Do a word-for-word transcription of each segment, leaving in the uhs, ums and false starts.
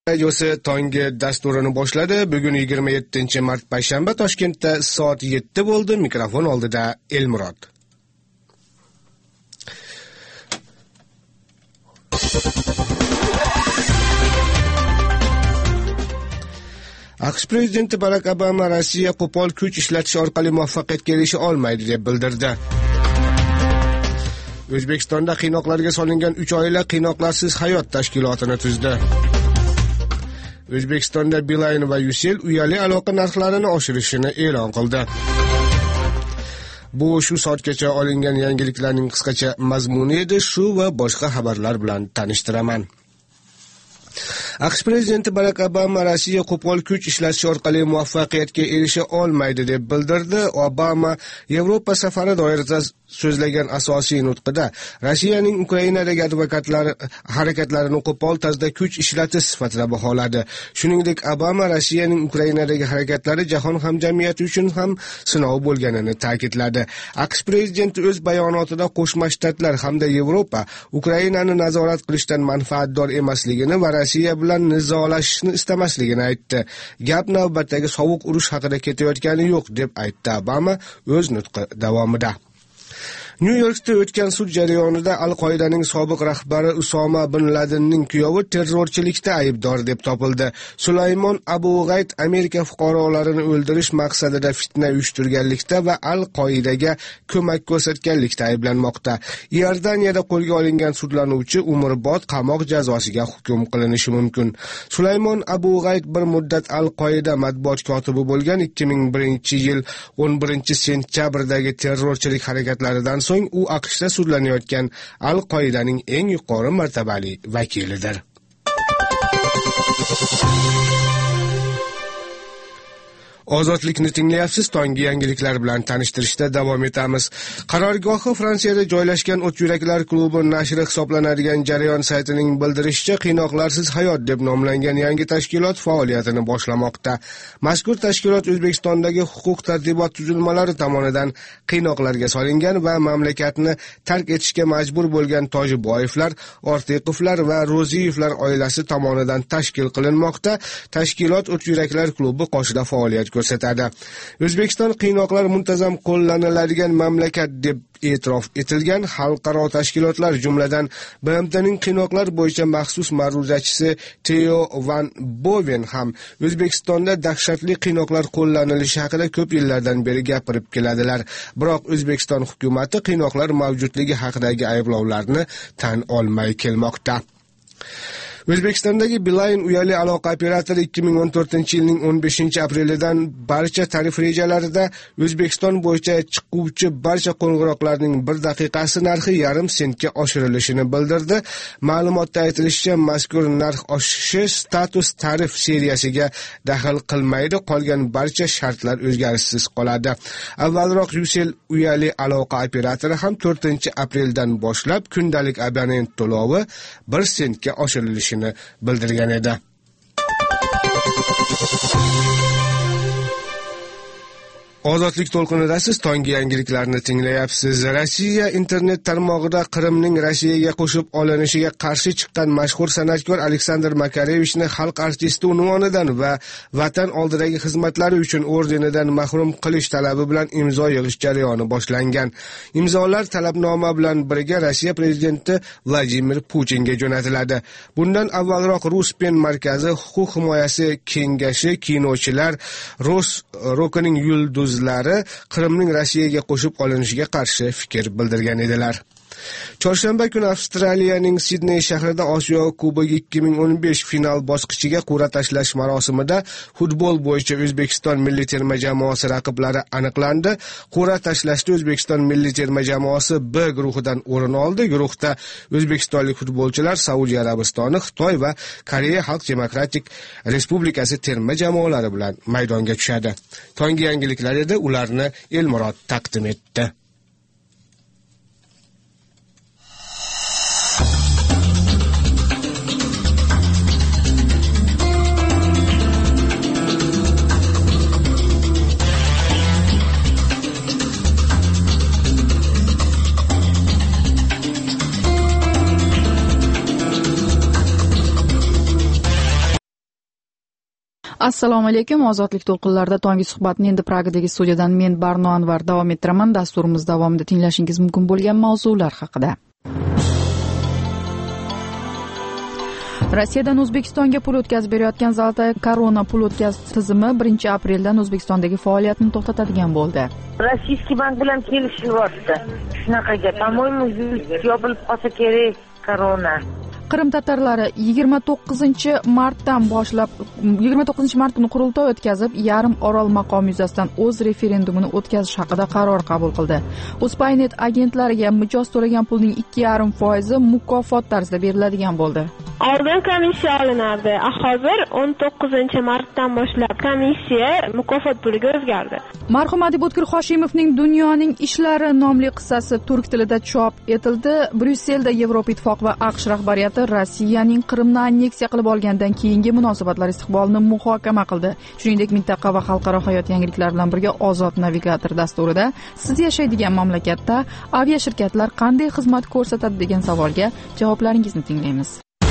Radiosi tongi dasturini boshladi. Bugun yigirma yettinchi mart payshanba, Toshkentda soat yetti bo'ldi. Mikrofon oldida Elmurod. AQSh prezidenti Barak Obama Rossiya qo'pol kuch ishlatish orqali muvaffaqiyatga erisha olmaydi deb bildirdi. O'zbekistonda qiynoqlarga solingan uch oila qiynoqlarsiz hayot tashkilotini tuzdi. O'zbekistonda Beeline va Ucell uyali aloqa narxlarini oshirishini e'lon qildi. Bu shu soatgacha olingan yangiliklarning qisqacha mazmuni edi. Shu va boshqa xabarlar bilan tanishtiraman. AQSh prezidenti Barak Obama Rossiya qo'pol kuch ishlatish orqali muvaffaqiyatga erisha olmaydi deb bildirdi. Obama Yevropa safari doirasida so'zlagan asosiy nutqida Rossiyaning Ukrainadagi advokatlari harakatlarini qo'pol tarzda kuch ishlatish sifatida baholadi. Shuningdek, Obama Rossiyaning Ukrainadagi harakatlari jahon hamjamiyati uchun ham sinov bo'lganini ta'kidladi. AQSh prezidenti o'z bayonotida Qo'shma Shtatlar hamda Yevropa Ukrainani nazorat qilishdan manfaatdor emasligini va Rossiya bilan nizolashishni istamasligini aytdi. Gap navbatdagi sovuq urush haqida ketayotgani yo'q deb aytdi Obama o'z nutqi davomida. Nyu-Yorkda o'tgan sud jarayonida Al-Qoidaning sobiq rahbari Usoma bin Ladenning kuyovi terrorchilikda aybdor deb topildi. Sulaymon Abu G'ayd Amerika fuqarolarini o'ldirish maqsadida fitna uyushtirganlikda va Al-Qoidaga ko'mak ko'rsatganlikda ayblanmoqda. Iordaniyada qo'lga olingan sudlanuvchi umrbod qamoq jazosiga hukm qilinishi mumkin. Sulaymon Abu G'ayd bir muddat Al-Qoida matbuot kotibi bo'lgan. ikki ming birinchi yil o'n birinchi sentyabrdagi terrorchilik harakatlaridan so'ng u AQShda sudlanayotgan Al-Qoidaning eng yuqori martabali vakilidir. Ozodlikni tinglayapsiz. Tongi yangiliklar bilan tanishtirishda davom etamiz. Qarorgohi Fransiyada joylashgan O't yuraklar klubi nashri hisoblanadigan Jarayon saytining bildirishicha, qiynoqlarsiz hayot deb nomlangan yangi tashkilot faoliyatini boshlamoqda. Mazkur tashkilot O'zbekistondagi huquq tartibot tuzilmalari tomonidan qiynoqlarga solingan va mamlakatni tark etishga majbur bo'lgan Tojiboyevlar, Ortiqovlar va Ro'ziyevlar oilasi tomonidan tashkil qilinmoqda. Tashkilot O't yuraklar klubi qoshida faoliyat ko'rsatadi. O'zbekiston qiynoqlar muntazam qo'llaniladigan mamlakat deb e'tirof etilgan xalqaro tashkilotlar, jumladan B M Tning qiynoqlar bo'yicha maxsus ma'ruzachisi Theo van Boven ham O'zbekistonda dahshatli qiynoqlar qo'llanilishi haqida ko'p yillardan beri gapirib keladilar. Biroq O'zbekiston hukumatı qiynoqlar mavjudligi haqidagi ayblovlarni tan olmay kelmoqda. O'zbekistondagi Beeline uyali aloqa operatori ikki ming o'n to'rtinchi yilning o'n beshinchi aprelidan barcha tarif rejalarida O'zbekiston bo'yicha chiquvchi barcha qo'ng'iroqlarning bir daqiqasi narxi yarim sentga oshirilishini bildirdi. Ma'lumotda aytilishicha, mazkur narx oshishi status tarif seriyasiga daxl qilmaydi, qolgan barcha shartlar o'zgarishsiz qoladi. Avvalroq Ucell uyali aloqa operatori ham to'rtinchi apreldan boshlab kundalik abonent to'lovi bir sentga oshirilishi bildirgan edi. Ozodlik to'lqinidasiz. Tongi yangiliklarni tinglayapsiz. Rossiya internet tarmog'ida Qrimning Rossiyaga qo'shib olinishiga qarshi chiqqan mashhur san'atkor Aleksandr Makarevichni xalq artisti unvonidan va vatan oldidagi xizmatlari uchun ordenidan mahrum qilish talabi bilan imzo yig'ish jarayoni boshlangan. Imzolar talabnoma bilan birga Rossiya prezidenti Vladimir Putinga jo'natiladi. Bundan avvalroq Ruspen markazi, huquq himoyasi kengashi, kinochilar, Rus rokining yulduz Qrimning Rossiyaga qo'shib olinishiga qarshi fikr bildirgan edilar. Chorshanba kuni Avstraliyaning Sidney shahrida Osiyo Kubogi ikki ming o'n besh final bosqichiga qur'a tashlash marosimida futbol bo'yicha O'zbekiston milliy terma jamoasi raqiblari aniqlandi. Qur'a tashlashda O'zbekiston milliy terma jamoasi B guruhidan o'rin oldi. Guruhda o'zbekistonlik futbolchilar Saudiya Arabistoni, Xitoy va Koreya Xalq Demokratik Respublikasi terma jamoalari bilan maydonga tushadi. Tongi yangiliklar edi, ularni Elmurod taqdim etdi. Assalomu alaykum. Ozodlik to'lqinlarida tonggi suhbatni endi Pragadagi studiyadan men Barno Anvar davom ettiraman. Dasturimiz davomida tinglashingiz mumkin bo'lgan mavzular haqida. Rossiyadan O'zbekistonga pul o'tkazib berayotgan Zolotaya Korona pul o'tkazish tizimi birinchi apreldan O'zbekistondagi faoliyatini to'xtatadigan bo'ldi. Rossiyskiy bank bilan kelishyapti. Shunaqaga, по-моему, yobilib qolsa kerak Korona. Qrim tatarlari yigirma to'qqizinchi martdan boshlab yigirma to'qqizinchi mart kuni qurultoy o'tkazib, yarim orol maqomi yuzasidan o'z referendumini o'tkazish haqida qaror qabul qildi. Uspaynet agentlariga mijoz to'lagan pulning ikki yarim foizi mukofot tarzida beriladigan bo'ldi. Oldin komissiya olinardi. Hozir o'n to'qqizinchi martdan boshlab komissiya mukofot puliga o'zgardi. Marhum adib O'tkir Hoshimovning Dunyoning ishlari nomli qissasi turk tilida chop etildi. Bryusselda Yevropa Ittifoqi va AQSh rahbariyati Rossiyaning Qrimni anneksiya qilib olgandan keyingi munosabatlar istiqbolini muhokama qildi. Shuningdek, mintaqa va xalqaro hayot yangiliklari bilan birga Ozod navigator dasturida siz yashaydigan mamlakatda aviashirkatlar qanday xizmat ko'rsatadi degan savolga javoblaringizni tinglaymiz.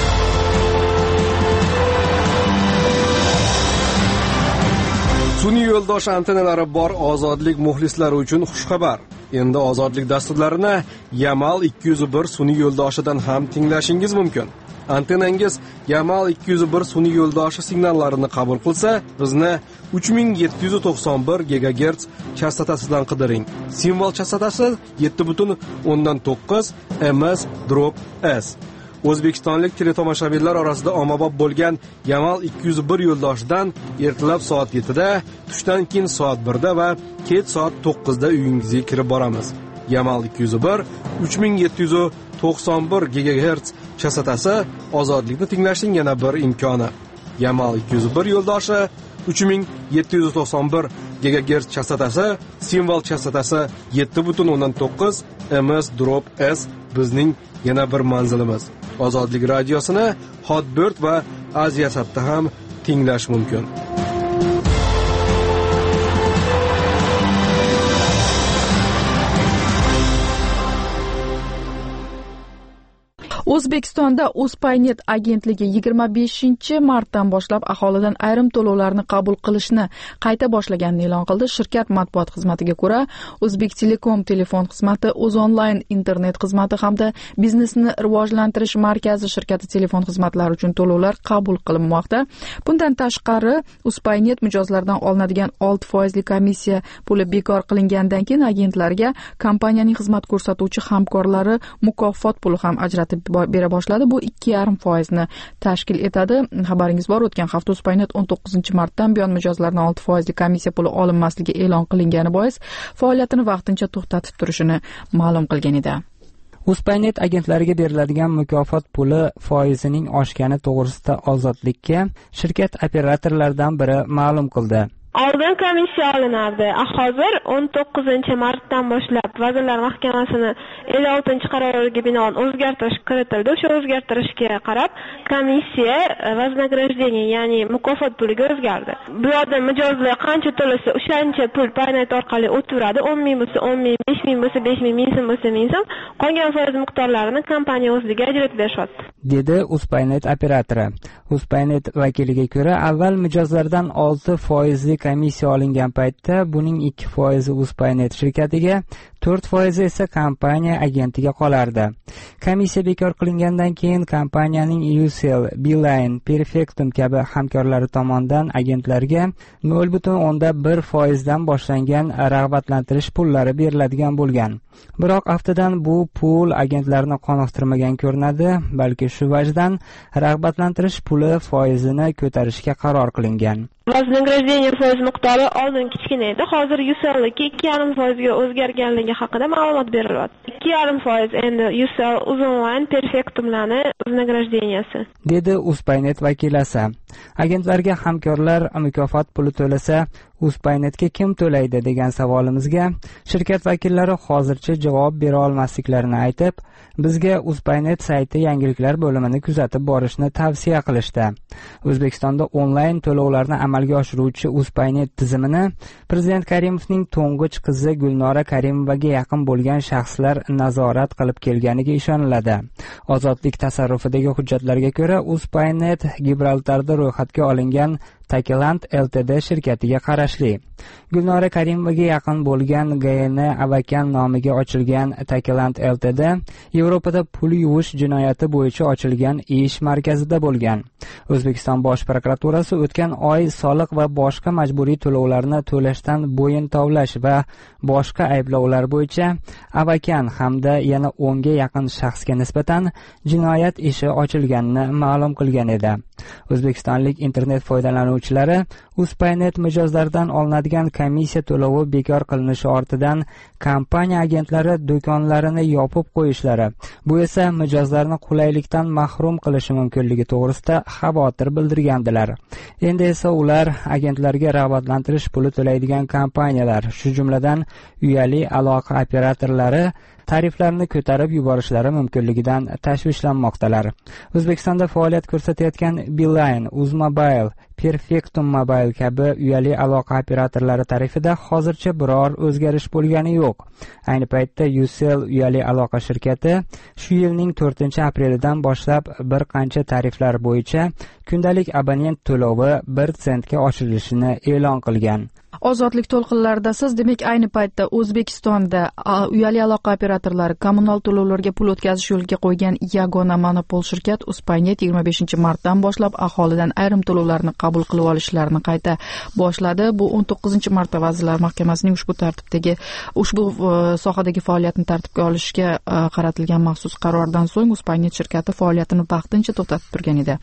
Sun'iy yo'ldosh antennalari bor ozodlik muxlislari uchun xushxabar. Endi ozodlik dasturlarini Yamal ikki yuz bir sun'iy yo'ldoshidan ham tinglashingiz mumkin. Antennangiz Yamal ikki yuz bir sun'iy yo'ldoshi signallarini qabul qilsa, bizni uch ming yetti yuz to'qson bir gigagerts chastotasidan qidiring. Simvol chastotasi yetti butun o'ndan to'qqiz ms/s. O'zbekistonlik teletomoshabinlar orasida ommabop bo'lgan Yamal ikki yuz bir yo'ldoshidan ertalab soat yettida, tushdan keyin soat birda va kech soat to'qqizda uyingizga kirib boramiz. Yamal ikki yuz bir uch ming yetti yuz to'qson bir gigagerts chastotasi ozodlikni tinglashning yana bir imkoni. Yamal ikki yuz bir yo'ldoshi uch ming yetti yuz to'qson bir gigagerts chastotasi, simvol chastotasi yetti butun o'ndan to'qqiz ms/s bizning yana bir manzilimiz. Ozodlik radiosini Hotbird va Aziyasatda ham tinglash mumkin. O'zbekistonda Uspaynet agentligi yigirma beshinchi martdan boshlab aholidan ayrim to'lovlarni qabul qilishni qayta boshlaganini e'lon qildi. Shirkat matbuot xizmatiga ko'ra, O'zbek Telekom telefon xizmati, O'zonline internet xizmati hamda biznesni rivojlantirish markazi shirkati telefon xizmatlari uchun to'lovlar qabul qilinmoqda. Bundan tashqari, Uspaynet mijozlardan olinadigan olti foizli komissiya puli bekor qilingandan keyin agentlarga kompaniyaning xizmat ko'rsatuvchi hamkorlari mukofot puli ham ajratib bera boshladi. Bu ikki yarim foizni tashkil etadi. Xabaringiz bor, o'tgan hafta Uspaynet o'n to'qqizinchi martdan buyon mijozlardan olti foizli komissiya puli olinmasligi e'lon qilingani bois faoliyatini vaqtincha to'xtatib turishini ma'lum qilgan edi. Uspaynet agentlariga beriladigan mukofot puli foizining oshgani to'g'risida Ozodlikka shirkat operatorlaridan biri ma'lum qildi. Oldin komissiya olinardi. Hozir o'n to'qqizinchi martdan boshlab Vazirlar Mahkamasini ellik oltinchi qaroriga binoan o'zgartirish kiritildi. O'sha o'zgartirishga qarab komissiya вознаграждение, ya'ni mukofot puliga o'zgardi. Bu yerda mijozlar qancha to'lasa, o'shancha pul paynet orqali o'tiradi. o'n ming bo'lsa o'n ming, besh ming bo'lsa besh ming, ming so'm bo'lsa ming so'm. Qolgan foiz miqdorlarini kompaniya o'ziga ajratib berishyapti, dedi Uspaynet operatori. Uspaynet vakiliga ko'ra, avval mijozlardan olti foizli komissiya olingan paytda buning ikki foizi Uspaynet shirkatiga, to'rt foizi esa kompaniya agentiga qolardi. Komissiya bekor qilingandan keyin kompaniyaning Ucell, Beeline, Perfectum kabi hamkorlari tomonidan agentlarga nol butun o'ndan bir foizdan boshlangan rag'batlantirish pullari beriladigan bo'lgan. Biroq aftidan bu pul agentlarni qoniqtirmagan ko'rinadi, balki shu vajdan rag'batlantirish puli foizini ko'tarishga qaror qilingan. Вознаграждение foiz miqdori oldin kichkina edi. Hozir Ucell'ga ikki yarim foizga o'zgarganligi haqida ma'lumot beriladi. ikki yarim foiz endi Ucell, O'zonline, Perfectumlarni вознагражденияsi, dedi Uspaynet vakilasi. Agentlarga hamkorlar mukofot puli to'lasa, Uspaynetga kim to'laydi degan savolimizga shirkat vakillari hozircha javob bera olmasliklarini aytib, bizga Uspaynet sayti yangiliklar bo'limini kuzatib borishni tavsiya qilishdi. O'zbekistonda onlayn to'lovlarni amalga oshiruvchi Uspaynet tizimini Prezident Karimovning to'ng'ich qizi Gulnora Karimovaga yaqin bo'lgan shaxslar nazorat qilib kelganiga ishoniladi. Ozodlik tasarrufidagi hujjatlarga ko'ra, Uspaynet Gibraltarda ro'yxatga olingan Takiland Ltd shirkatiga qarashli. Gulnora Karimovaga yaqin bo'lgan G N Avakan nomiga ochilgan Takiland Ltd Yevropada pul yuvish jinoyati bo'yicha ochilgan ish markazida bo'lgan. O'zbekiston Bosh prokuraturasi o'tgan oy soliq va boshqa majburiy to'lovlarni to'lashdan bo'yin tovlash va boshqa ayblovlar bo'yicha Avakan hamda yana o'nga yaqin shaxsga nisbatan jinoyat ishi ochilganini ma'lum qilgan edi. O'zbekistonlik internet foydalanuvchilari Uspaynet mijozlaridan olinadigan komissiya to'lovi bekor qilinishi ortidan kompaniya agentlari do'konlarini yopib qo'yishlari, bu esa mijozlarni qulaylikdan mahrum qilishi mumkinligi to'g'risida xavotir bildirgandilar. Endi esa ular agentlarga rag'batlantirish puli to'laydigan kompaniyalar, shu jumladan uyali aloqa operatorlari tariflarni ko'tarib yuborishlari mumkinligidan tashvishlanmoqdalar. O'zbekistonda faoliyat ko'rsatayotgan Beeline, Uzmobile, Perfectum Mobile kabi uyali aloqa operatorlari tarifida hozircha biror o'zgarish bo'lgani yo'q. Ayni paytda Ucell uyali aloqa shirkati shu yilning to'rtinchi aprelidan boshlab bir qancha tariflar bo'yicha kundalik abonent to'lovi bir sentga oshirilishini e'lon qilgan. Ozodlik to'lqinlarida siz, demak, ayni paytda O'zbekistonda uyali aloqa operatorlari kommunal to'lovlarga pul o'tkazish yo'lga qo'ygan yagona monopol shirkat Uspaynet yigirma beshinchi martdan boshlab aholidan ayrim to'lovlarni qabul qilib olishlarini qayta boshladi. Bu o'n to'qqizinchi marta Vazirlar Mahkamasining ushbu tartibdagi ushbu sohadagi faoliyatni tartibga olishga qaratilgan maxsus qarordan so'ng Uspaynet shirkati faoliyatini vaqtincha to'xtatib turgan edi.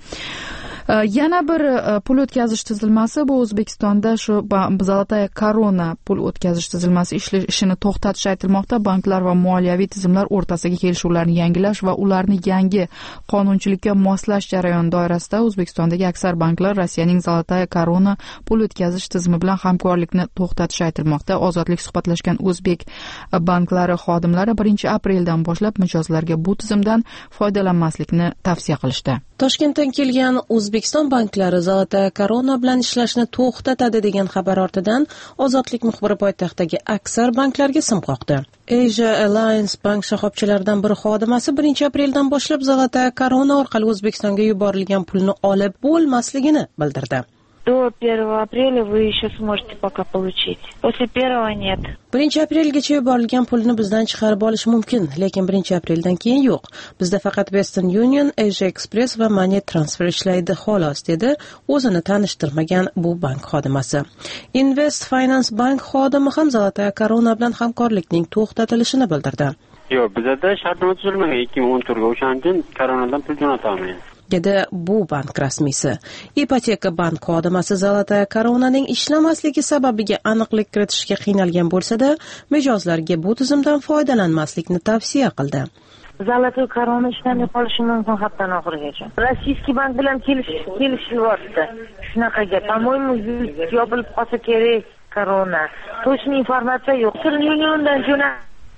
Yana bir pul o'tkazish tizilmasi bu O'zbekistonda shu Zolotaya Korona pul o'tkazish tizilmasi ishini to'xtatish aytilmoqda. Banklar va moliyaviy tizimlar o'rtasidagi kelishuvlarni yangilash va ularni yangi qonunchilikka moslash jarayoni doirasida O'zbekistondagi aksar banklar Rossiyaning Zolotaya Korona pul o'tkazish tizimi bilan hamkorlikni to'xtatish aytilmoqda. Ozodlik suhbatlashgan o'zbek banklari xodimlari birinchi apreldan boshlab mijozlarga bu tizimdan foydalanmaslikni tavsiya qilishdi. Toshkentdan kelgan O'zbekiston banklari Zolotaya Korona bilan ishlashni to'xtatadi degan xabar ortidan Ozodlik muxbiri poytaxtdagi aksar banklarga sim qoqdi. Asia Alliance bank shoxobchalaridan biri xodimasi birinchi apreldan boshlab Zolotaya Korona orqali O'zbekistonga yuborilgan pulni olib bo'lmasligini bildirdi. До первого апреля вы еще сможете пока получить. После первого нет. birinchi aprelgacha yuborilgan pulni bizdan chiqarib olish mumkin, lekin birinchi apreldan keyin yo'q. Bizda faqat Western Union, Asia Express va Money Transfer ishlaydi xolos, dedi o'zini tanishtirmagan bu bank xodimasi. Invest Finance bank xodimi ham Zolotaya Korona bilan hamkorlikning to'xtatilishini bildirdi. Yo'q, bizda shartnoma tuzilmagan ikki ming o'n to'rtga o'shandan Koronadan pul jo'nata olmaymiz. dedi bu bank rasmiysi. Ipoteka bank xodimasi Zolotaya Koronaning ishlamasligi sababiga aniqlik kiritishga qiynalgan bo'lsa-da, mijozlarga bu tizimdan foydalanmaslikni tavsiya qildi. Zolotaya Korona ishlamay qolishi mumkin haftaning oxirigacha. Rossiyskiy bank bilan kelish kelishyapti. Shunaqaga, по-моему, yobilib qolsa kerak Korona. Точный informatsiya yo'q. Milliondan jo'nab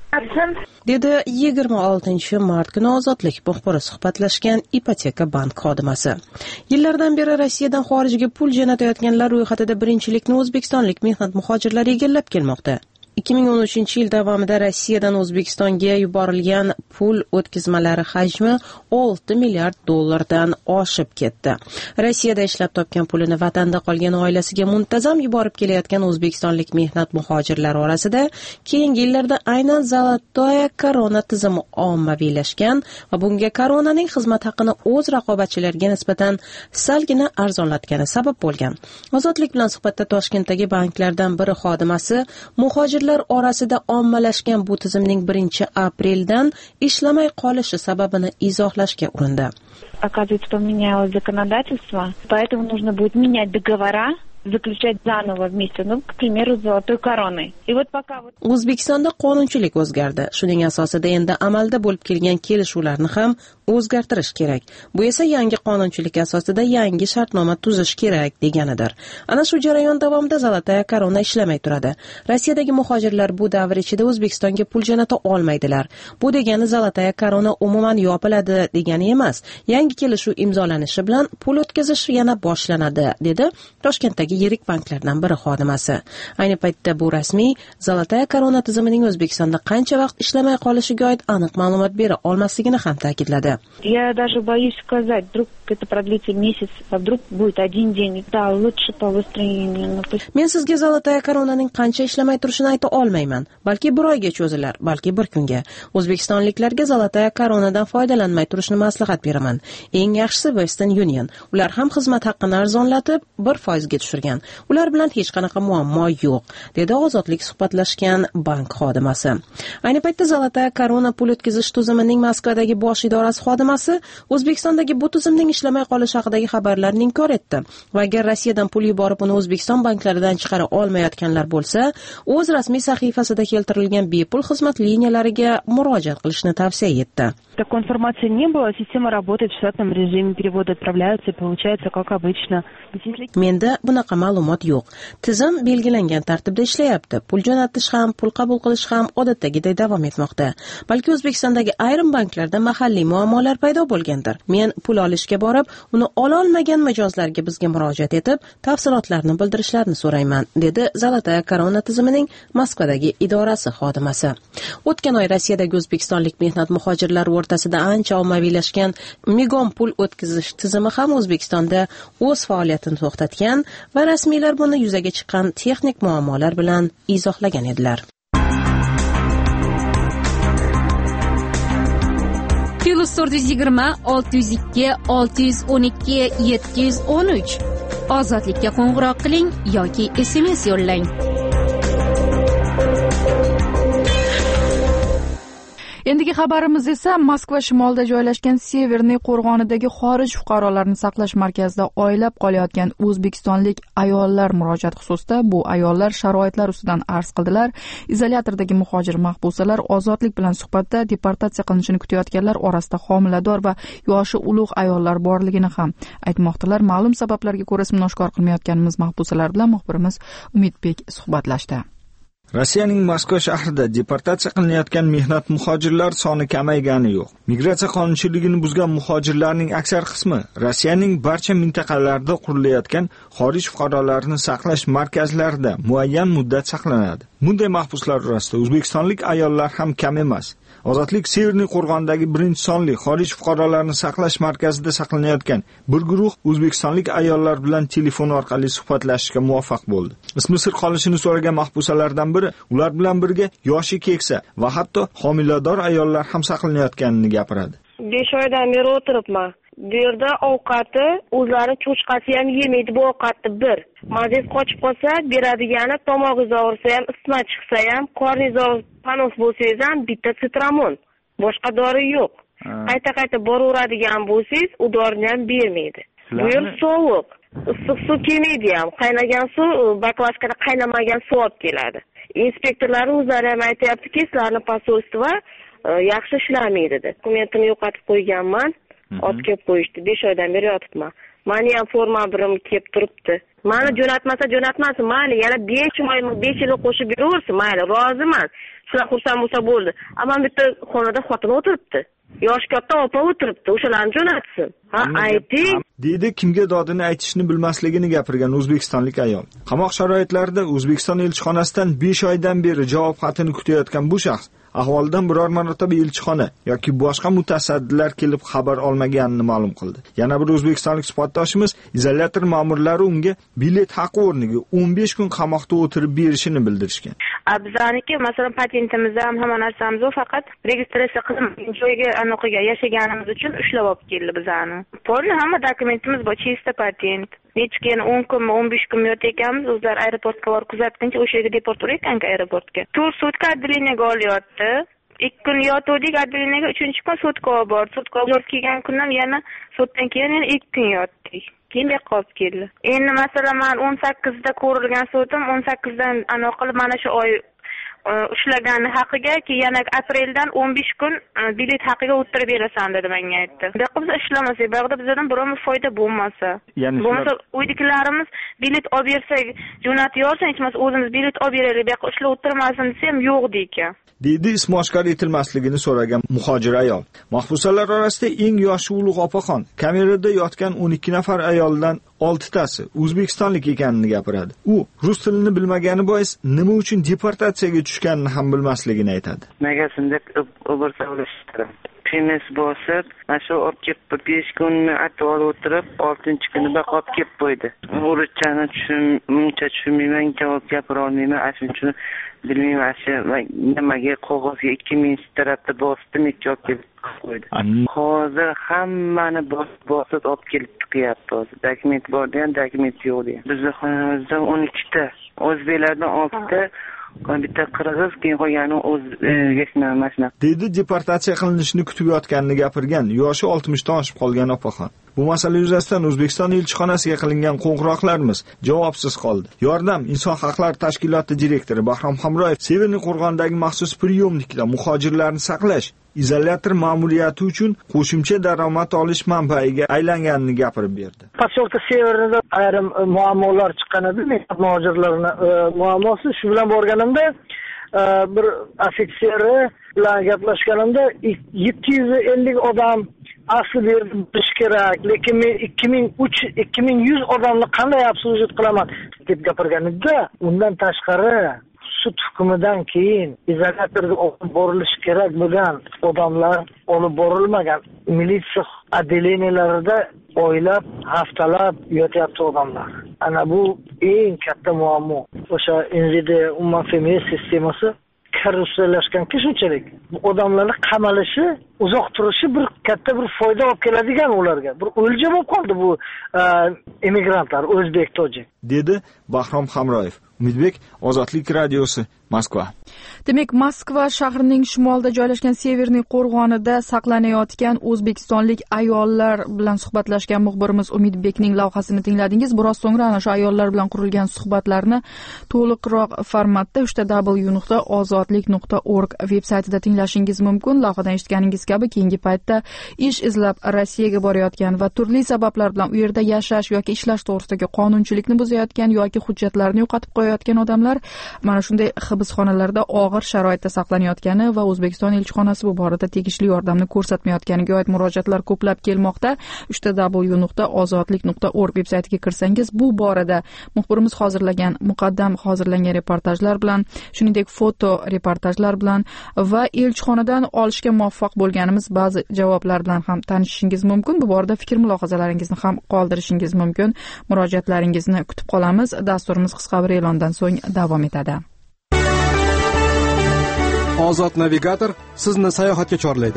dedi yigirma oltinchi mart kuni Ozodlik muxbiri suhbatlashgan Ipoteka bank xodimasi. Yillardan beri Rossiyadan xorijga pul jo'natayotganlar ro'yxatida birinchilikni o'zbekistonlik mehnat muhojirlari egallab kelmoqda. ikki ming o'n uchinchi yil davomida Rossiyadan O'zbekistonga yuborilgan pul o'tkazmalari hajmi olti milliard dollardan oshib ketdi. Rossiyada ishlab topgan pulini vatanda qolgan oilasiga muntazam yuborib kelayotgan o'zbekistonlik mehnat muhojirlari orasida keyingi yillarda aynan Zolotaya Korona tizimi ommaviylashgan va bunga Koronaning xizmat haqini o'z raqobatchilariga nisbatan salgina arzonlatgani sabab bo'lgan. Ozodlik bilan suhbatda Toshkentdagi banklardan biri xodimasi muhojir orasida ommalashgan bu tizimning birinchi apreldan ishlamay qolishi sababini izohlashga urindi. Оказывается, поменялось законодательство, поэтому нужно будет менять договора, заключать заново вместе, ну, к примеру, с Золотой Короной. И вот пока вот O'zbekistonda qonunchilik o'zgardi. Shuning asosida endi amalda bo'lib kelgan kelishuvlarni ham o'zgartirish kerak. Bu esa yangi qonunchilik asosida yangi shartnoma tuzish kerak deganidir. Ana shu jarayon davomida Zolotaya Korona ishlamay turadi. Rossiyadagi muhojirlar bu davr ichida O'zbekistonga pul jo'nata olmaydilar. Bu degani Zolotaya Korona umuman yopiladi degani emas. Yangi kelishuv imzolanishi bilan pul o'tkazish yana boshlanadi, dedi Toshkentdagi O'zbekistondagi yirik banklardan biri xodimasi. Ayni paytda bu rasmiy Zolotaya korona tizimining O'zbekistonda qancha vaqt ishlamay qolishiga oid aniq ma'lumot bera olmasligini ham ta'kidladi. Я даже боюсь сказать, вдруг это продлится месяц, а вдруг будет один день. Да, лучше по выстроению. Men sizga Zolotaya koronaning qancha ishlamay turishini ayta olmayman. Balki bir oyga cho'zilar, balki bir kunga. O'zbekistonliklarga Zolotaya koronadan foydalanmay turishni maslahat beraman. Eng yaxshisi Western Union. Ular ham xizmat haqqini arzonlatib bir foizga tushirgan. Ular bilan hech qanaqa muammo yo'q, dedi ozodlik suhbatlashgan bank xodimasi. Ayni paytda Zolotaya korona pul o'tkazish tizimining Moskvadagi bosh idorasi xodimasi O'zbekistondagi bu tizimning ishlamay qolishi haqidagi xabarlarni inkor etdi. Va agar Rossiyadan pul yuborib uni O'zbekiston banklaridan chiqara olmayotganlar bo'lsa, o'z rasmiy sahifasida keltirilgan bepul xizmat liniyalariga murojaat qilishni tavsiya etdi. Такой информации не было, система работает в штатном режиме, переводы отправляются и получается как обычно. Menda bunaqa ma'lumot yo'q. Tizim belgilangan tartibda ishlayapti. Pul jo'natish ham, pul qabul qilish ham odatdagidek davom etmoqda. Balki O'zbekistondagi ayrim banklarda mahalliy muammolar paydo bo'lgandir. Men pul olishga borib, uni ola olmagan mijozlarga bizga murojaat etib, tafsilotlarni bildirishlarini so'rayman, dedi Zolotaya korona tizimining Moskvadagi idorasi xodimasi. O'tgan oy Rossiyadagi o'zbekistonlik mehnat muhojirlari o'rtasida ancha ommaviylashgan Migon pul o'tkazish tizimi ham O'zbekistonda o'z faoliyatini to'xtatgan va rasmiylar buni yuzaga chiqqan texnik muammolar bilan izohlagan edilar. Plus to'rt yuz yigirma olti yuz ikki olti yuz o'n ikki yetti yuz o'n uch Ozodlikka qo'ng'iroq qiling yoki S M S yo'llang. Endigi xabarimiz esa Moskva shimolida joylashgan Severniy qo'rg'onidagi xorij fuqarolarini saqlash markazida oylab qolayotgan o'zbekistonlik ayollar murojaat xususida. Bu ayollar sharoitlar ustidan arz qildilar. Izolyatordagi muhojir mahbusalar ozodlik bilan suhbatda deportatsiya qilinishini kutayotganlar orasida homilador va yoshi ulug' ayollar borligini ham aytmoqdalar. Ma'lum sabablarga ko'ra ismini oshkor qilmayotganimiz mahbusalar bilan muxbirimiz Umidbek suhbatlashdi. Rossiyaning Moskva shahrida deportatsiya qilinayotgan mehnat muhojirlar soni kamaygani yo'q. Migratsiya qonunchiligini buzgan muhojirlarning aksar qismi Rossiyaning barcha mintaqalarida qurilayotgan xorij fuqarolarini saqlash markazlarida muayyan muddat saqlanadi. Bunday mahbuslar orasida o'zbekistonlik ayollar ham kam emas. Ozodlik Severniy qo'rg'onidagi birinchi sonli xorij fuqarolarini saqlash markazida saqlanayotgan bir guruh o'zbekistonlik ayollar bilan telefon orqali suhbatlashishga muvaffaq bo'ldi. Ismi sir qolishini so'ragan mahbusalardan biri ular bilan birga yoshi keksa va hatto homilador ayollar ham saqlanayotganini gapiradi. besh oydan beri o'tiribman. Bu yerda ovqati o'zlari cho'chqasi ham yemaydi bu ovqatni bir. Mazet qochib qolsa beradigani tomog'ingiz og'risa ham, isitma chiqsa ham, qorningiz og'risa panos bo'lsangiz ham bitta sitramon. Boshqa dori yo'q. Qayta-qayta boraveradigan bo'lsangiz, u dorini ham bermaydi. Bu yer sovuq. Issiq suv kelmaydi ham. Qaynagan suv baklashkada qaynamagan suv olib keladi. Inspektorlar o'zlari ham aytayaptiki, sizlarni pasolstva yaxshi ishlamaydi dedi. Dokumentini yo'qotib qo'yganman. Olib kelib qo'yishdi. besh oydan beri yotibman. Mani ham forma birim kelib turibdi. Mani jo'natmasa jo'natmasin, mayli, yana besh oy, besh yil qo'shib beraversin, mayli, roziman. Sizlar xursand bo'lsa bo'ldi. Ammo bitta xonada xotin o'tiribdi. Yosh katta opa o'tiribdi, o'shalarni jo'natsin. Ha, ayting. Deydi kimga dodini aytishni bilmasligini gapirgan o'zbekistonlik ayol. Qamoq sharoitlarida O'zbekiston elchixonasidan besh oydan beri javob xatini kutayotgan bu shaxs ahvolidan biror marotaba elchixona yoki boshqa mutasaddilar kelib xabar olmaganini ma'lum qildi. Yana bir o'zbekistonlik suhbatdoshimiz izolyator ma'murlari unga bilet haqi o'rniga o'n besh kun qamoqda o'tirib berishini bildirishgan. Bizaniki masalan patentimizda ham hamma narsamiz faqat registratsiya qilinmagan joyga aniqaga yashaganimiz uchun ushlab olib keldi bizani. Polni hamma dokumentimiz bor, chista patent. Nechkin o'n kun, o'n besh kun yotarkanmiz, o'zlar aeroportga borib kuzatguncha o'sha yerga deport qilayotgan aeroportga. to'rt sutka отделениyaga olyapti. ikki kun yotdik отделениyaga, uchinchi kun sutka bor. Sutka olib kelgan kundan yana sutdan keyin yana ikki kun yotdik. Keyin qolib keldi. Endi masalan men o'n sakkizda ko'rilgan sutim o'n sakkizdan aniq qilib mana shu oy ushlagan haqiga ki yana apreldan o'n besh kun bilet haqiga o'tirib berasan dedi menga aytdi. Biz ishlamasak, bag'da bizdan biror foyda bo'lmasa. Bo'lmasa uydagilarimiz bilet olib bersak, jo'natib yorsa, hech bo'lmasa o'zimiz bilet olib beraylik, bu yoqqa ishlab o'tirmasin desa ham yo'q deykan. Deydi ismi oshkor etilmasligini so'ragan muhojir ayol. Mahbusalar orasida eng yoshi ulug' opaxon kamerada yotgan o'n ikki nafar ayoldan oltitasi o'zbekistonlik ekanini gapiradi. U rus tilini bilmagani bois nima uchun deportatsiyaga tushganini ham bilmasligini aytadi. Magasinde o'birsaolishdi. Penis bosib, mana shu olib kelib besh kunni atib o'tirib, oltinchi kunida qolib kelib qo'ydi. O'richani tushun, muncha tushunmayman, javob gapira olmayman, shuning uchun bilmayman, shu nimaga qog'ozga ikki ming tarafda bosdim, ikki olib kelib qo'ydi. Hozir hammani bosib olib kelib chiqyapti hozir. Dokument borda ham, dokument yo'q degan. Bizning xonamizda o'n ikkita, o'zbeklardan oltita, bitta qirg'iz, keyin qolgani o'zbekman mashina. Dedi deportatsiya qilinishini kutib yotganini gapirgan, yoshi oltmishdan oshib qolgan opaxon. Bu masala yuzasidan O'zbekiston elchixonasiga qilingan qo'ng'iroqlarimiz javobsiz qoldi. Yordam inson haqlari tashkiloti direktori Bahrom Hamroyev Severniy Qo'rg'ondagi maxsus priyomnikda muhojirlarni saqlash izolyator ma'muriyati uchun qo'shimcha daromad olish manbaiga aylanganini gapirib berdi. Posyolka Severnida ayrim muammolar chiqqan edi. Muhojirlarning muammosi shu bilan borganimda bir ofitseri bilan gaplashganimda yetti yuz ellik odam asli berish kerak, lekin men ikki ming uch ikki ming yuz odamni qanday obslužit qilaman deb gapirganida, undan tashqari sud hukmidan keyin izolyatorga olib borilishi kerak bo'lgan odamlar olib borilmagan. Militsiya отделениyalarida oylab, haftalab yotyapti odamlar. Ana bu eng katta muammo. O'sha N V D umuman feminist sistemasi korrupsiyalashganki shunchalik. Bu odamlarning qamalishi, uzoq turishi bir katta bir foyda olib keladigan ularga. Bir o'lja bo'lib qoldi bu emigrantlar, o'zbek, tojik. Dedi Bahrom Hamroyev. Umidbek, Ozodlik radiosi, Moskva. Demak, Moskva shahrining shimolida joylashgan Severniy Qo'rg'onida saqlanayotgan o'zbekistonlik ayollar bilan suhbatlashgan muxbirimiz Umidbekning lavhasini tingladingiz. Biroz so'ngra ana shu ayollar bilan qurilgan suhbatlarni to'liqroq formatda w w nuqta ozodlik nuqta org veb-saytida tinglashingiz mumkin. Lavhadan eshitganingiz kabi keyingi paytda ish izlab Rossiyaga borayotgan va turli sabablar bilan u yerda yashash yoki ishlash to'g'risidagi qonunchilikni buzayotgan yoki hujjatlarni yo'qotib qo'yayotgan odamlar mana shunday hibsxonalarda og'ir sharoitda saqlanayotgani va O'zbekiston elchixonasi bu borada tegishli yordamni ko'rsatmayotganiga oid murojaatlar ko'plab kelmoqda. w w nuqta ozodlik nuqta org veb-saytiga kirsangiz bu borada muxbirimiz hozirlagan, muqaddam hozirlangan reportajlar bilan, shuningdek foto reportajlar bilan va elchixonadan olishga muvaffaq bo'lganimiz ba'zi javoblar bilan ham tanishishingiz mumkin. Bu borada fikr mulohazalaringizni ham qoldirishingiz mumkin. Murojaatlaringizni kutib qolamiz. Dasturimiz qisqa bir e'londan so'ng davom etadi. Ozod navigator sizni sayohatga chorlaydi.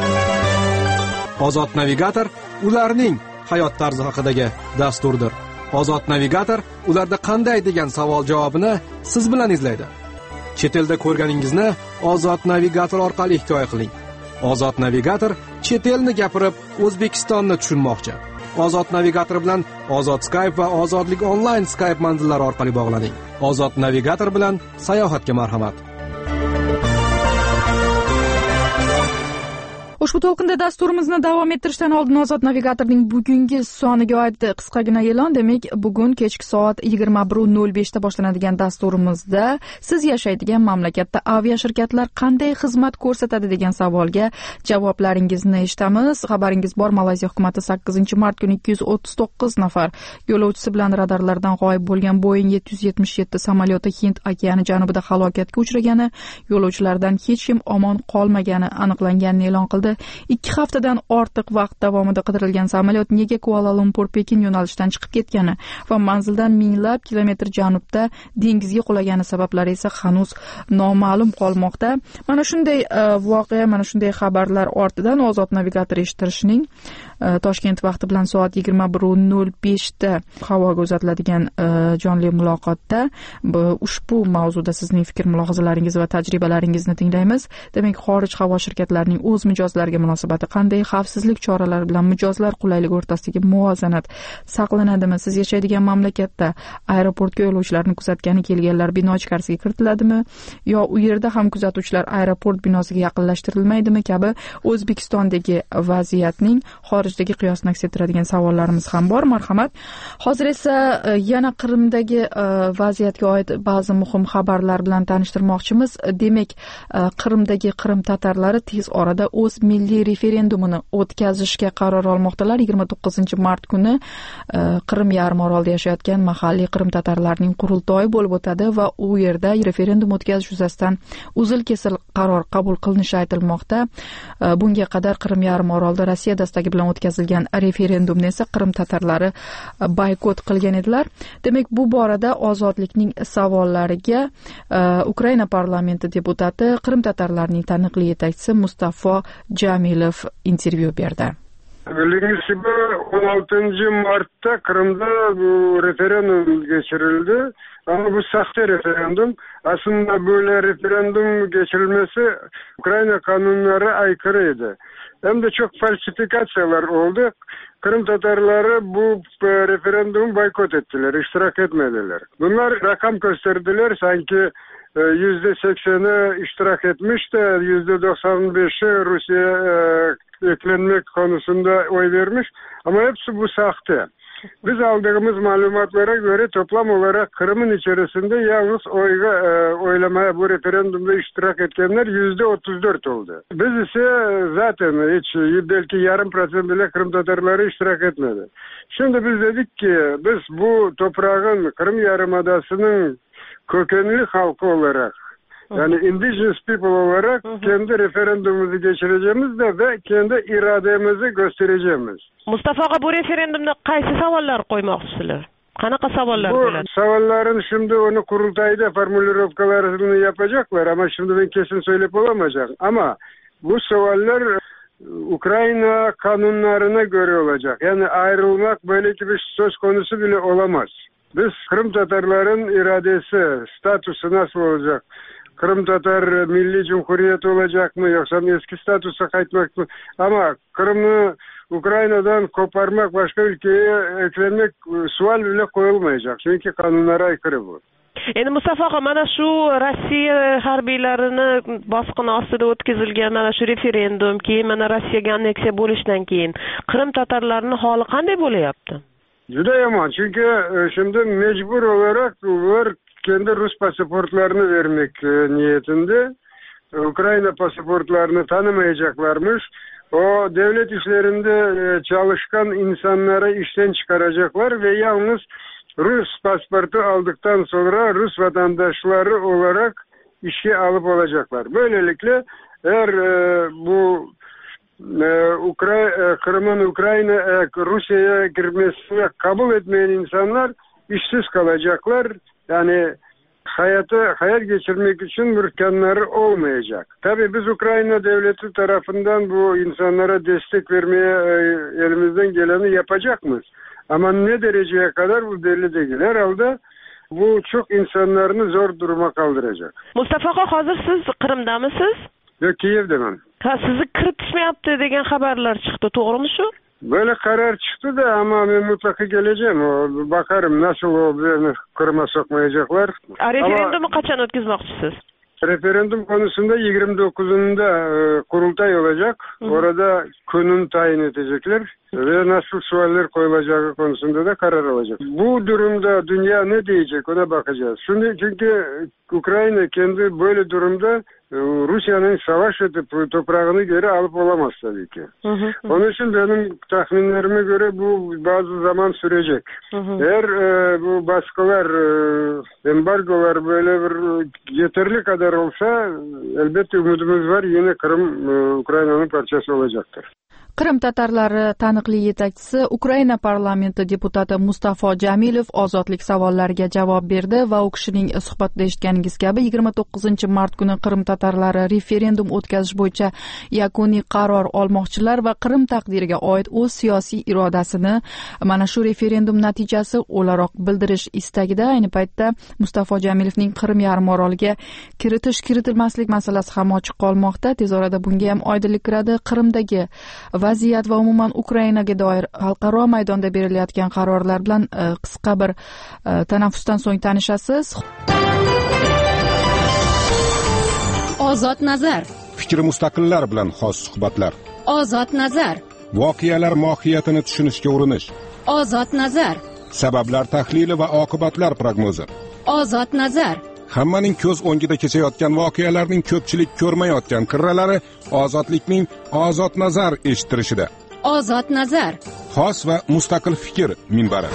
Ozod navigator ularning hayot tarzi haqidagi dasturdir. Ozod navigator ularda qanday degan savol javobini siz bilan izlaydi. Chet elda ko'rganingizni Ozod navigator orqali hikoya qiling. Ozod navigator chet elni gapirib O'zbekistonni tushunmoqchi. Ozod navigator bilan Ozod Skype va Ozodlik onlayn Skype manzillari orqali bog'laning. Ozod navigator bilan sayohatga marhamat. Ushbu to'lqinda dasturimizni davom ettirishdan oldin Ozod navigatorning bugungi soniga oid qisqagina e'lon. Demak, bugun kechki soat yigirma bir nol besh da boshlanadigan dasturimizda siz yashaydigan mamlakatda aviashirkatlar qanday xizmat ko'rsatadi degan savolga javoblaringizni eshitamiz. Xabaringiz bor, Malayziya hukumati sakkizinchi mart kuni ikki yuz o'ttiz to'qqiz nafar yo'lovchisi bilan radarlardan g'oyib bo'lgan Boeing yetti yuz yetmish yetti samolyoti Hind okeani janubida halokatga uchragani, yo'lovchilardan hech kim omon qolmagani aniqlanganini e'lon qildi. ikki haftadan ortiq vaqt davomida qidirilgan samolyot nega Kuala Lumpur Pekin yo'nalishidan chiqib ketgani va manzildan minglab kilometr janubda dengizga qulagani sabablari esa hanuz noma'lum qolmoqda. Mana shunday voqea, mana shunday xabarlar ortidan Ozod navigator eshittirishning Toshkent vaqti bilan soat yigirma bir nol besh da havoga uzatiladigan jonli muloqotda ushbu mavzuda sizning fikr mulohazalaringiz va tajribalaringizni tinglaymiz. Demak, xorij havo shirkatlarining o'z mijozlariga munosabati qanday, xavfsizlik choralari bilan mijozlar qulayligi o'rtasidagi muvozanat saqlanadimi? Siz yashaydigan mamlakatda aeroportga yo'lovchilarni kuzatgani kelganlar bino ichkarisiga kiritiladimi yo u yerda ham kuzatuvchilar aeroport binosiga yaqinlashtirilmaydimi kabi O'zbekistondagi vaziyatning xorijdagi qiyosini aks ettiradigan savollarimiz ham bor. Marhamat. Hozir esa yana Qrimdagi vaziyatga oid ba'zi muhim xabarlar bilan tanishtirmoqchimiz. Demak, Qrimdagi Qrim tatarlari tez orada o'z milliy referendumini o'tkazishga qaror olmoqdalar. yigirma to'qqizinchi mart kuni Qrim yarim orolida yashayotgan mahalliy Qrim tatarlarining qurultoyi bo'lib o'tadi va u yerda referendum o'tkazish yuzasidan uzil kesil qaror qabul qilinishi aytilmoqda. Bunga qadar Qrim yarim orolida Rossiya dastagi bilan o'tkazilgan referendumni esa Qrim tatarlari boykot qilgan edilar. Demak, bu borada ozodlikning savollariga Ukraina parlamenti deputati Qrim tatarlarining taniqli yetakchisi Mustafo Jamilov intervyu berdi. Bildiğiniz gibi on altıncı Mart'ta Kırım'da bu referandum geçirildi. Ama bu sahte referandum. Aslında böyle referandum geçirilmesi Ukrayna kanunlara aykırıydı. Hem de çok falsifikasyonlar oldu. Kırım Tatarları bu referandumu boykot ettiler, iştirak etmediler. Bunlar rakam gösterdiler, sanki yüzde sekseni iştirak etmiş de yüzde doksan beşi Rusya'ya eklenmek konusunda oy vermiş. Ama hepsi bu sahte. Biz aldığımız malumatlara göre toplam olarak Kırım'ın içerisinde yalnız oyga, e, oylamaya bu referandumda iştirak edenler yüzde otuz dört oldu. Biz ise zaten hiç belki yarım prosent bile Kırım Tatarları iştirak etmedi. Şimdi biz dedik ki biz bu toprağın Kırım Yarımadası'nın kökenli halkı olarak, yani indigenous people olarak kendi referandumumuzu geçireceğimiz de ve kendi irademizi göstereceğimiz. Mustafa, bu referandumda qaysi savollar qo'ymoqchisizlar? Qanaqa savollar bo'ladi? Bu savolların şimdi onu kurultayda formülirovkalarını yapacaklar ama şimdi ben kesin söyleyip olamayacak. Ama bu savollar Ukrayna kanunlarına göre olacak. Yani ayrılmak böyle bir söz konusu bile olamaz. Biz Kırım Tatarların iradesi, statüsü nasıl olacak? Kırım Tatar milli cumhuriyet olacak mı yoksa eski statüse kayıtmak mı? Ama Kırım'ı Ukrayna'dan koparmak, başka ülkeye eklenmek sual bile koyulmayacak. Çünkü kanunlara aykırı bu. Endi Mustafa, mana shu Rossiya harbiylarini bosqin ostida o'tkazilgan mana shu referendum keyin mana Rossiyaga anneksiya bo'lishidan keyin Qrim tatarlarining holi qanday bo'lyapti? Juda yomon. Çünkü şimdi mecbur olarak var kendi Rus pasaportlarını vermek niyetinde. Ukrayna pasaportlarını tanımayacaklarmış. O devlet işlerinde çalışkan insanları işten çıkaracaklar ve yalnız Rus pasaportu aldıktan sonra Rus vatandaşları olarak işe alıp olacaklar. Böylelikle eğer e, bu e, Ukra- Kırım'ın Ukrayna e, Rusya'ya girmesine kabul etmeyen insanlar işsiz kalacaklar. Yani hayatı hayat geçirmek için imkanları olmayacak. Tabii biz Ukrayna devleti tarafından bu insanlara destek vermeye e, elimizden geleni yapacak mıyız? Ama ne dereceye kadar bu belli değil. Herhalde bu çok insanlarını zor duruma kaldıracak. Mustafa aka, hozir siz Qrimdamisiz? Yok, Kiyev'de ben. Ha, sizni kiritishmayapti degan xabarlar chiqdi, to'g'rimi shu? Böyle karar çıktı da ama ben mutlaka geleceğim. O, bakarım nasıl o beni Kırım'a sokmayacaklar. A, referendumu qachon o'tkazmoqchisiz? Referandum konusunda yirmi dokuzunda e, kurultay olacak. Hı hı. Orada konunu tayin edecekler ve nasıl sualler koyulacağı konusunda da karar alacak. Bu durumda dünya ne diyecek ona bakacağız. Şimdi çünkü Ukrayna kendi böyle durumda e, Rusya'nın savaş edip toprağını geri alıp olamaz tabii ki. Hı hı. Onun için benim tahminlerime göre bu bazı zaman sürecek. Hı hı. Eğer e, bu baskılar, e, embargolar böyle bir yeterli kadar olsa elbette umudumuz var, yine Kırım e, Ukrayna'nın parçası olacaktır. Qrim tatarlari taniqli yetakchisi Ukraina parlamenti deputati Mustafo Jamilov ozodlik savollariga javob berdi va u kishining suhbatida eshitganingiz kabi yigirma to'qqizinchi mart kuni Qrim tatarlari referendum o'tkazish bo'yicha yakuniy qaror olmoqchilar va Qrim taqdiriga oid o'z siyosiy irodasini mana shu referendum natijasi o'laroq bildirish istagida. Ayni paytda Mustafo Jamilovning Qrim yarim oroliga kiritish kiritilmaslik masalasi ham ochiq qolmoqda. Tez orada bunga ham oydinlik kiradi. Qrimdagi vaziyat va umuman Ukrainaga doir xalqaro maydonda berilayotgan qarorlar bilan qisqa bir tanaffusdan so'ng tanishasiz. Ozod nazar. Fikri mustaqillar bilan xos suhbatlar. Ozod nazar. Voqealar mohiyatini tushunishga urinish. Ozod nazar. Sabablar tahlili va oqibatlar prognozi. Ozod nazar. hammaning ko'z o'ngida kechayotgan voqealarning ko'pchilik ko'rmayotgan qirralari ozodlikning ozod nazar eshittirishida. Ozod nazar. Xos va mustaqil fikr minbari.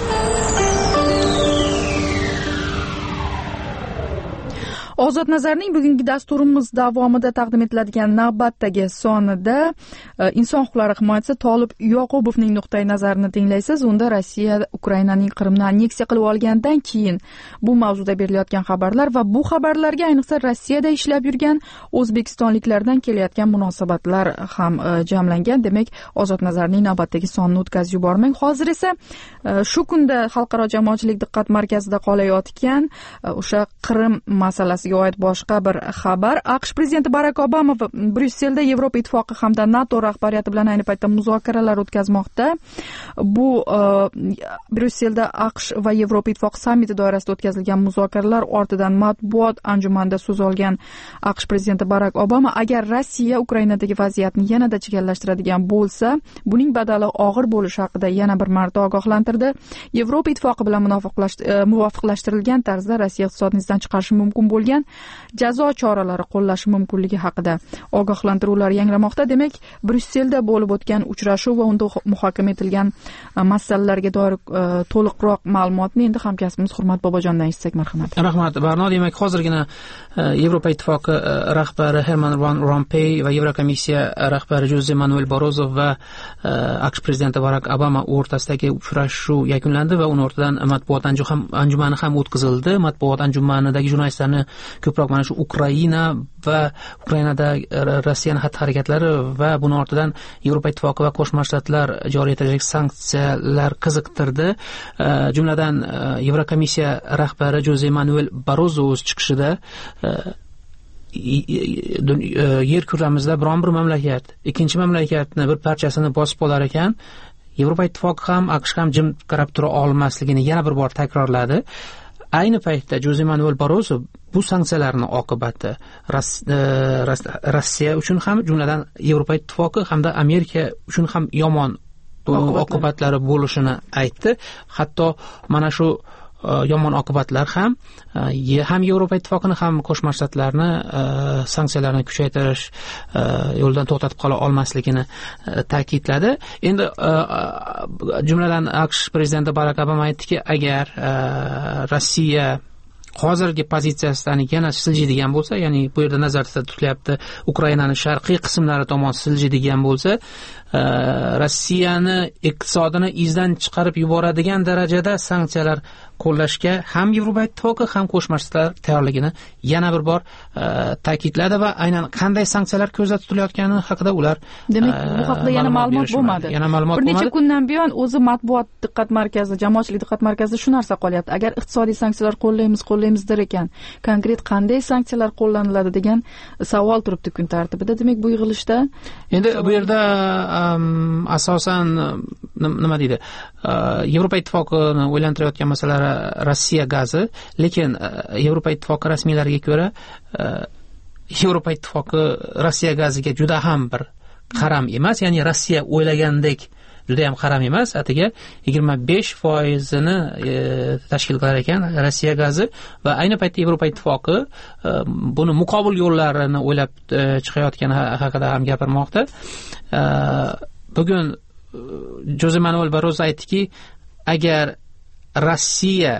Ozod nazarning bugungi dasturimiz davomida taqdim etiladigan navbatdagi sonida inson huquqlari himoyachisi Tolib Yoqubovning nuqtai nazarini tinglaysiz. Unda Rossiya Ukrainaning Qrimni anneksiya qilib olgandan keyin bu mavzuda berilayotgan xabarlar va bu xabarlarga ayniqsa Rossiyada ishlab yurgan o'zbekistonliklardan kelayotgan munosabatlar ham jamlangan. Demak, Ozod nazarning navbatdagi sonini o'tkazib yubormang. Hozir esa shu kunda xalqaro jamoatchilik diqqat markazida qolayotgan o'sha Qrim masalasi oid boshqa bir xabar. AQSh prezidenti Barak Obama Bryusselda Yevropa ittifoqi hamda NATO rahbariyati bilan ayni paytda muzokaralar o'tkazmoqda. Bu Bryusselda AQSh va Yevropa ittifoqi sammiti doirasida o'tkazilgan muzokaralar ortidan matbuot anjumanida so'z olgan AQSh prezidenti Barak Obama agar Rossiya Ukrainadagi vaziyatni yanada chigallashtiradigan bo'lsa, buning badali og'ir bo'lishi haqida yana bir marta ogohlantirdi. Yevropa ittifoqi bilan muvofiqlashtirilgan tarzda Rossiya iqtisodni izdan chiqarishi mumkin bo'lgan jazo choralari qo'llashi mumkinligi haqida ogohlantiruvlar yangramoqda. Demak, Bryusselda bo'lib o'tgan uchrashuv va unda muhokama etilgan masalalarga doir to'liqroq ma'lumotni endi hamkasbimiz Hurmat Bobojondan eshitsak, marhamat. Rahmat, Barno. Demak, hozirgina Yevropa ittifoqi rahbari Herman Van Rompuy va Yevrokomissiya rahbari Jose Manuel Barroso va AQSh prezidenti Barak Obama o'rtasidagi uchrashuv yakunlandi va uning ortidan matbuot anjumani ham o'tkazildi. Matbuot anjumanidagi jurnalistlarni ko'proq mana shu Ukraina va Ukrainada Rossiyaning xatti-harakatlari va buning ortidan Yevropa ittifoqi va Qo'shma Shtatlar joriy etayotgan sanksiyalar qiziqtirdi. Jumladan Yevrokomissiya rahbari Jose Manuel Barroso o'z chiqishida yer kurramizda biron bir mamlakat ikkinchi mamlakatni bir parchasini bosib olar ekan, Yevropa ittifoqi ham AQSh ham jim qarab tura olmasligini yana bir bor takrorladi. Ayni paytda Jose Manuel Barroso bu sanksiyalarning oqibati Rossiya uchun ham, jumladan Yevropa ittifoqi hamda Amerika uchun ham yomon oqibatlari bo'lishini aytdi. Hatto mana shu yomon oqibatlar ham ham Yevropa ittifoqini ham Qo'shma Shtatlarni sanksiyalarni kuchaytirish yo'lidan to'xtatib qola olmasligini ta'kidladi. Endi jumladan AQSh prezidenti Barak Obama aytdiki, agar Rossiya hozirgi pozitsiyasidan yana siljiydigan bo'lsa, ya'ni bu yerda nazarda tutilyapti Ukrainaning sharqiy qismlari tomon siljiydigan bo'lsa, Rossiyani iqtisodini izdan chiqarib yuboradigan darajada sanksiyalar qo'llashga ham Yevropa ittifoqi ham Qo'shma Shtatlar tayyorligini yana bir bor ta'kidladi va aynan qanday sanksiyalar ko'zda tutilayotgani haqida ular demak bu haqida yana ma'lumot bo'lmadi. Yana ma'lumot bir bo'lmadi. necha kundan buyon o'zi matbuot diqqat markazi, jamoatchilik diqqat markazida shu narsa qolyapti. Agar iqtisodiy sanksiyalar qo'llaymiz, qo'llaymiz der ekan, konkret qanday sanksiyalar qo'llaniladi degan savol turibdi kun tartibida. Demak, bu yig'ilishda endi bu yerda asosan nima deydi? Yevropa ittifoqini o'ylantirayotgan masalalar Rossiya gazi, lekin Yevropa ittifoqi rasmiylariga ko'ra Yevropa ittifoqi Rossiya gaziga juda ham bir qaram emas, ya'ni Rossiya o'ylagandek juda ham qaram emas. Atiga yigirma besh foizini tashkil qilar ekan Rossiya gazi va ayni paytda Yevropa ittifoqi buni muqobil yo'llarini o'ylab chiqayotgani haqida ham gapirmoqda. Bugun Jose Manuel Barroso aytdiki, agar Rossiya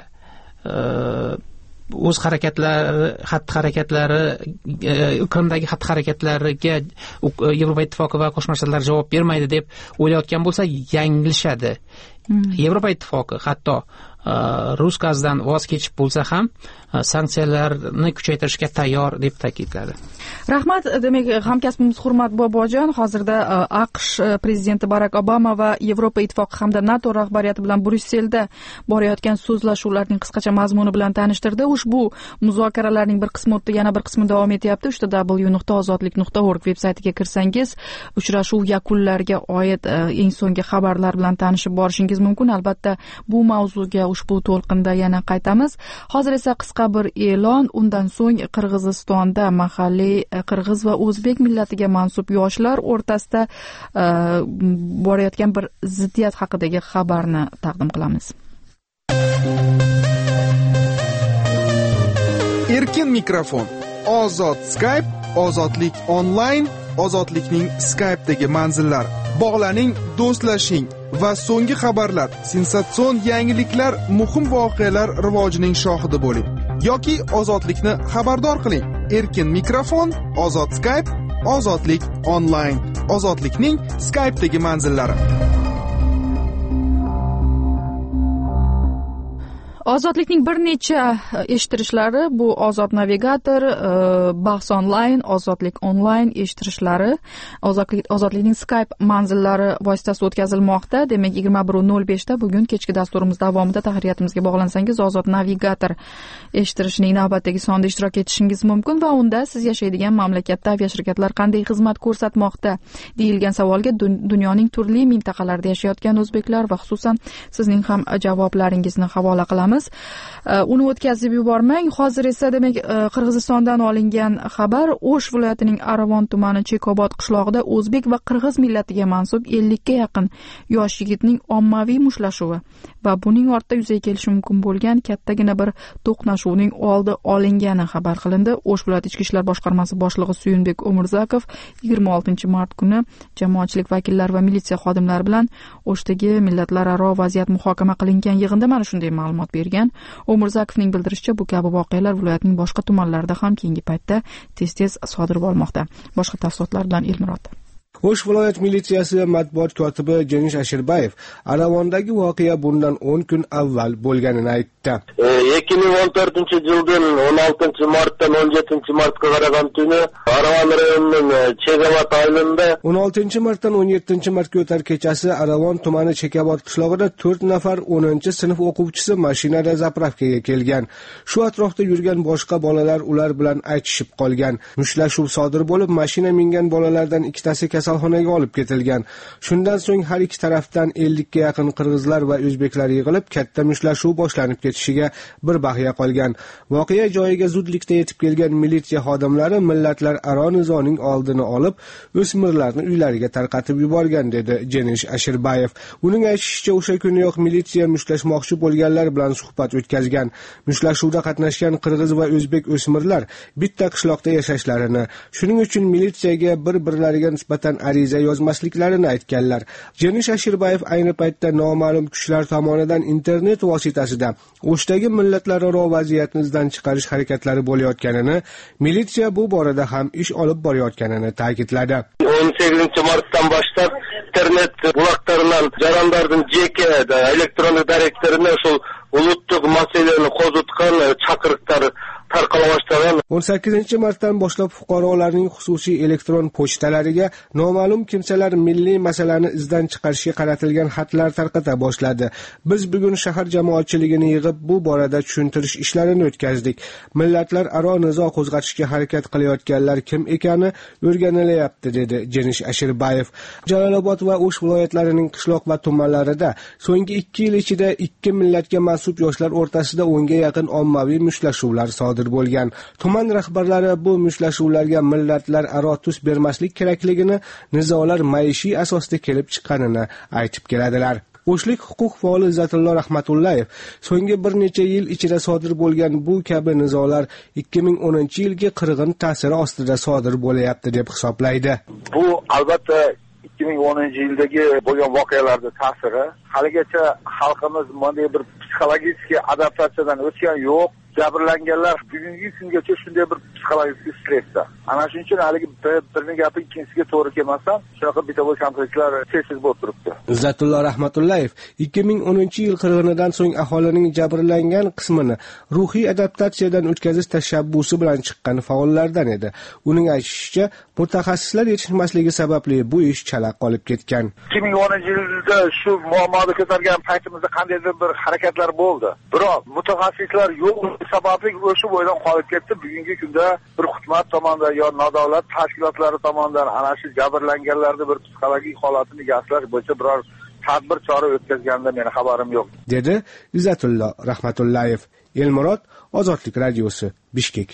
o'z harakatlari, xatti-harakatlari, Qrimdagi xatti-harakatlariga Yevropa ittifoqi va Qo'shma Shtatlar javob bermaydi deb o'ylayotgan bo'lsa, yanglishadi. Hmm. Yevropa ittifoqi hatto rus gazidan voz kechib bo'lsa ham sanksiyalarni kuchaytirishga tayyor deb ta'kidladi. Rahmat. Demak, hamkasbimiz Hurmat Bobojon hozirda AQSh prezidenti Barak Obama va Yevropa ittifoqi hamda NATO rahbariyati bilan Bryusselda borayotgan so'zlashuvlarning qisqacha mazmuni bilan tanishtirdi. Ushbu muzokaralarning bir qismi o'tdi, yana bir qismi davom etyapti. uchta w nuqta ozodlik nuqta org veb-saytiga kirsangiz, uchrashuv yakunlariga oid eng so'nggi xabarlar bilan tanishib borishingiz mumkin. Albatta, bu mavzuga ushbu to'lqinda yana qaytamiz. Hozir esa qisqa bir e'lon, undan so'ng Qirg'izistonda mahalliy qirg'iz va o'zbek millatiga mansub yoshlar o'rtasida borayotgan bir ziddiyat haqidagi xabarni taqdim qilamiz. Erkin mikrofon, ozod Skype, ozodlik onlayn, ozodlikning Skype'dagi manzillari. Bog'laning, do'stlashing va so'nggi xabarlar, sensatsion yangiliklar, muhim voqealar rivojining shohidi bo'ling yoki ozodlikni xabardor qiling. Erkin mikrofon, ozod Skype, ozodlik onlayn, ozodlikning Skype'dagi manzillari. Ozodlikning bir necha eshittirishlari bu Ozod navigator, bahs onlayn, ozodlik onlayn eshittirishlari, ozodlik ozodlikning Skype manzillari vositasida o'tkazilmoqda. Demak, yigirma bir nol beshda bugun kechki dasturimiz davomida tahriyatimizga bog'lansangiz, Ozod navigator eshittirishining navbatdagi sonida ishtirok etishingiz mumkin va unda siz yashaydigan mamlakatda aviashirkatlar qanday xizmat ko'rsatmoqda deyilgan savolga dunyoning turli mintaqalarida yashayotgan o'zbeklar va xususan sizning ham javoblaringizni havola qilamiz. Uni o'tkazib yubormang. Hozir esa demak Qirg'izistondan olingan xabar: O'sh viloyatining Aravon tumani Chekobod qishlog'ida o'zbek va qirg'iz millatiga mansub ellikka yaqin yosh yigitning ommaviy muslashuvi va buning ortida yuzaga kelishi mumkin bo'lgan kattagina bir to'qnashuvning oldi olingani xabar qilindi. O'sh viloyati ichki ishlar boshqarmasi boshlig'i Suyunbek Umurzakov yigirma oltinchi mart kuni jamoatchilik vakillari va militsiya xodimlari bilan O'shdagi millatlararo vaziyat muhokama qilingan yig'inda mana shunday ma'lumot bergan. Umurzakovning bildirishicha, bu kabi voqealar viloyatning boshqa tumanlarida ham keyingi paytda tez-tez sodir bo'lmoqda. Boshqa tafsilotlar bilan Elmurod. O'sh viloyat militsiyasi matbuot kotibi Jenish Ashirbayev Aravondagi voqea bundan o'n kun avval bo'lganini aytdi. ikki ming o'n to'rtinchi yilning o'n oltinchi martdan o'n yettinchi martga qaragan tuni Aravon rayonining Chekobod aylanida o'n oltinchi martdan o'n yettinchi martga o'tar kechasi Aravon tumani Chekobod qishlog'ida to'rt nafar o'ninchi sinf o'quvchisi mashinada zapravkaga kelgan. Shu atrofda yurgan boshqa bolalar ular bilan aytishib qolgan. Muslashuv sodir bo'lib, mashina mingan bolalardan ikkitasi kasalxonaga olib ketilgan. Shundan so'ng har ikki tarafdan ellikka yaqin qirg'izlar va o'zbeklar yig'ilib, katta muslashuv boshlanib ketishiga bir bahya qolgan. Voqea joyiga zudlikda yetib kelgan militsiya xodimlari millatlararo nizoning oldini olib, o'smirlarni uylariga tarqatib yuborgan, dedi Jenish Ashirbayev. Uning aytishicha, o'sha kuniyoq militsiya mushtlashmoqchi bo'lganlar bilan suhbat o'tkazgan. Mushlashuvda qatnashgan qirg'iz va o'zbek o'smirlar bitta qishloqda yashashlarini, shuning uchun militsiyaga bir-birlariga nisbatan ariza yozmasliklarini aytganlar. Jenish Ashirbayev ayni paytda noma'lum kuchlar tomonidan internet vositasida O'shdagi millatlararo vaziyatni izdan chiqarish harakatlari bo'layotganini, militsiya bu borada ham ish olib borayotganini ta'kidladi. o'n sakkizinchi martdan boshlab internet buloqlaridan jarandardın jeki elektronlik direktorine şu uluttuk masalani qo'zg'atgan chaqiriqlar tarqala boshlagan. o'n sakkizinchi martdan boshlab fuqarolarning xususiy elektron pochtalariga noma'lum kimsalar milliy masalani izdan chiqarishga qaratilgan xatlar tarqata boshladi. Biz bugun shahar jamoatchiligini yig'ib bu borada tushuntirish ishlarini o'tkazdik. Millatlararo nizo qo'zg'atishga harakat qilayotganlar kim ekani o'rganilyapti, dedi Jenish Ashirbayev. Jalolobod va O'sh viloyatlarining qishloq va tumanlarida so'nggi ikki yil ichida ikki millatga mansub yoshlar o'rtasida o'nga yaqin ommaviy mushtlashuvlar sodir bo'lgan. Tuman rahbarlari bu mushtlashuvlarga millatlararo tus bermaslik kerakligini, nizolar maishiy asosda kelib chiqqanini aytib keladilar. O'shlik huquq faoli Izzatullo Rahmatullayev so'nggi bir necha yil ichida sodir bo'lgan bu kabi nizolar ikki ming o'ninchi yilgi qirg'in ta'siri ostida sodir bo'layapti deb hisoblaydi. Bu albatta ikki ming o'ninchi yildagi bo'lgan voqealarning ta'siri. Haligacha xalqimiz bunday bir psixologik adaptatsiyadan o'tgan yo'q. Jabrlanganlar bugungi kungacha shunday bir psixologik stressda. Ana shuning uchun haligi birning gapi ikkinchisiga to'g'ri kelmasdan shunaqa bitta konfliktlar tez-tez bo'lib turibdi. Izzatullo Rahmatullayev ikki ming o'ninchi yil qirg'inidan so'ng aholining jabrlangan qismini ruhiy adaptatsiyadan o'tkazish tashabbusi bilan chiqqan faollardan edi. Uning aytishicha, mutaxassislar yetishmasligi sababli bu ish chala qolib ketgan. ikki ming o'ninchi yilda shu muammoni ko'targan paytimizda qandaydir bir harakatlar bo'ldi. Biroq mutaxassislar yo'q sababli o'sha bo'ydan qolib ketdi. Bugungi kunda bir hukumat tomonidan yo nodavlat tashkilotlari tomonidan ana shu jabrlanganlarning bir psixologik holatini yaxshilash bo'yicha biror tadbir chora o'tkazganida meni xabarim yo'q, dedi Izzatullo Rahmatullayev. Elmurod, Ozodlik radiosi, Bishkek.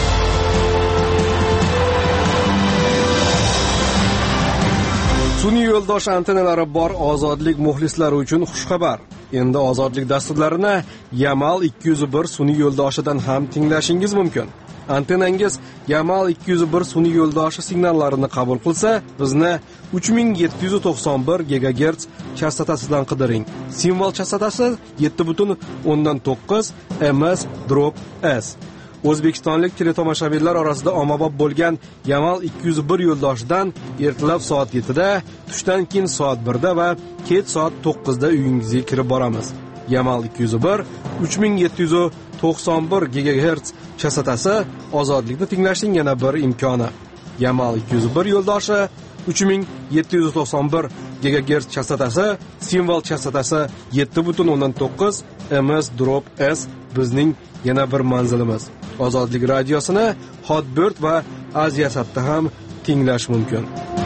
Sun'iy yo'ldosh antennalari bor ozodlik muxlislari uchun xushxabar. Endi ozodlik dasturlarini Yamal ikki yuz bir sun'iy yo'ldoshidan ham tinglashingiz mumkin. Antennangiz Yamal ikki yuz bir sun'iy yo'ldoshi signallarini qabul qilsa, bizni uch ming yetti yuz to'qson bir gigagerts chastotasidan qidiring. Simvol chastotasi yetti butun o'ndan to'qqiz M S drop S. O'zbekistonlik teletomoshabinlar orasida ommabop bo'lgan Yamal ikki yuz bir yo'ldoshidan ertalab soat yettida, tushdan keyin soat birda va kech soat to'qqizda uyingizga kirib boramiz. Yamal ikki yuz bir uch ming yetti yuz to'qson bir gigagerts chastotasi ozodlikni tinglashning yana bir imkoni. Yamal ikki yuz bir yo'ldoshi uch ming yetti yuz to'qson bir gigagerts chastotasi, simvol chastotasi yetti butun o'ndan to'qqiz M S drop S bizning yana bir manzilimiz. Ozodlik radiosini Hotbird va Aziyasatda ham tinglash mumkin.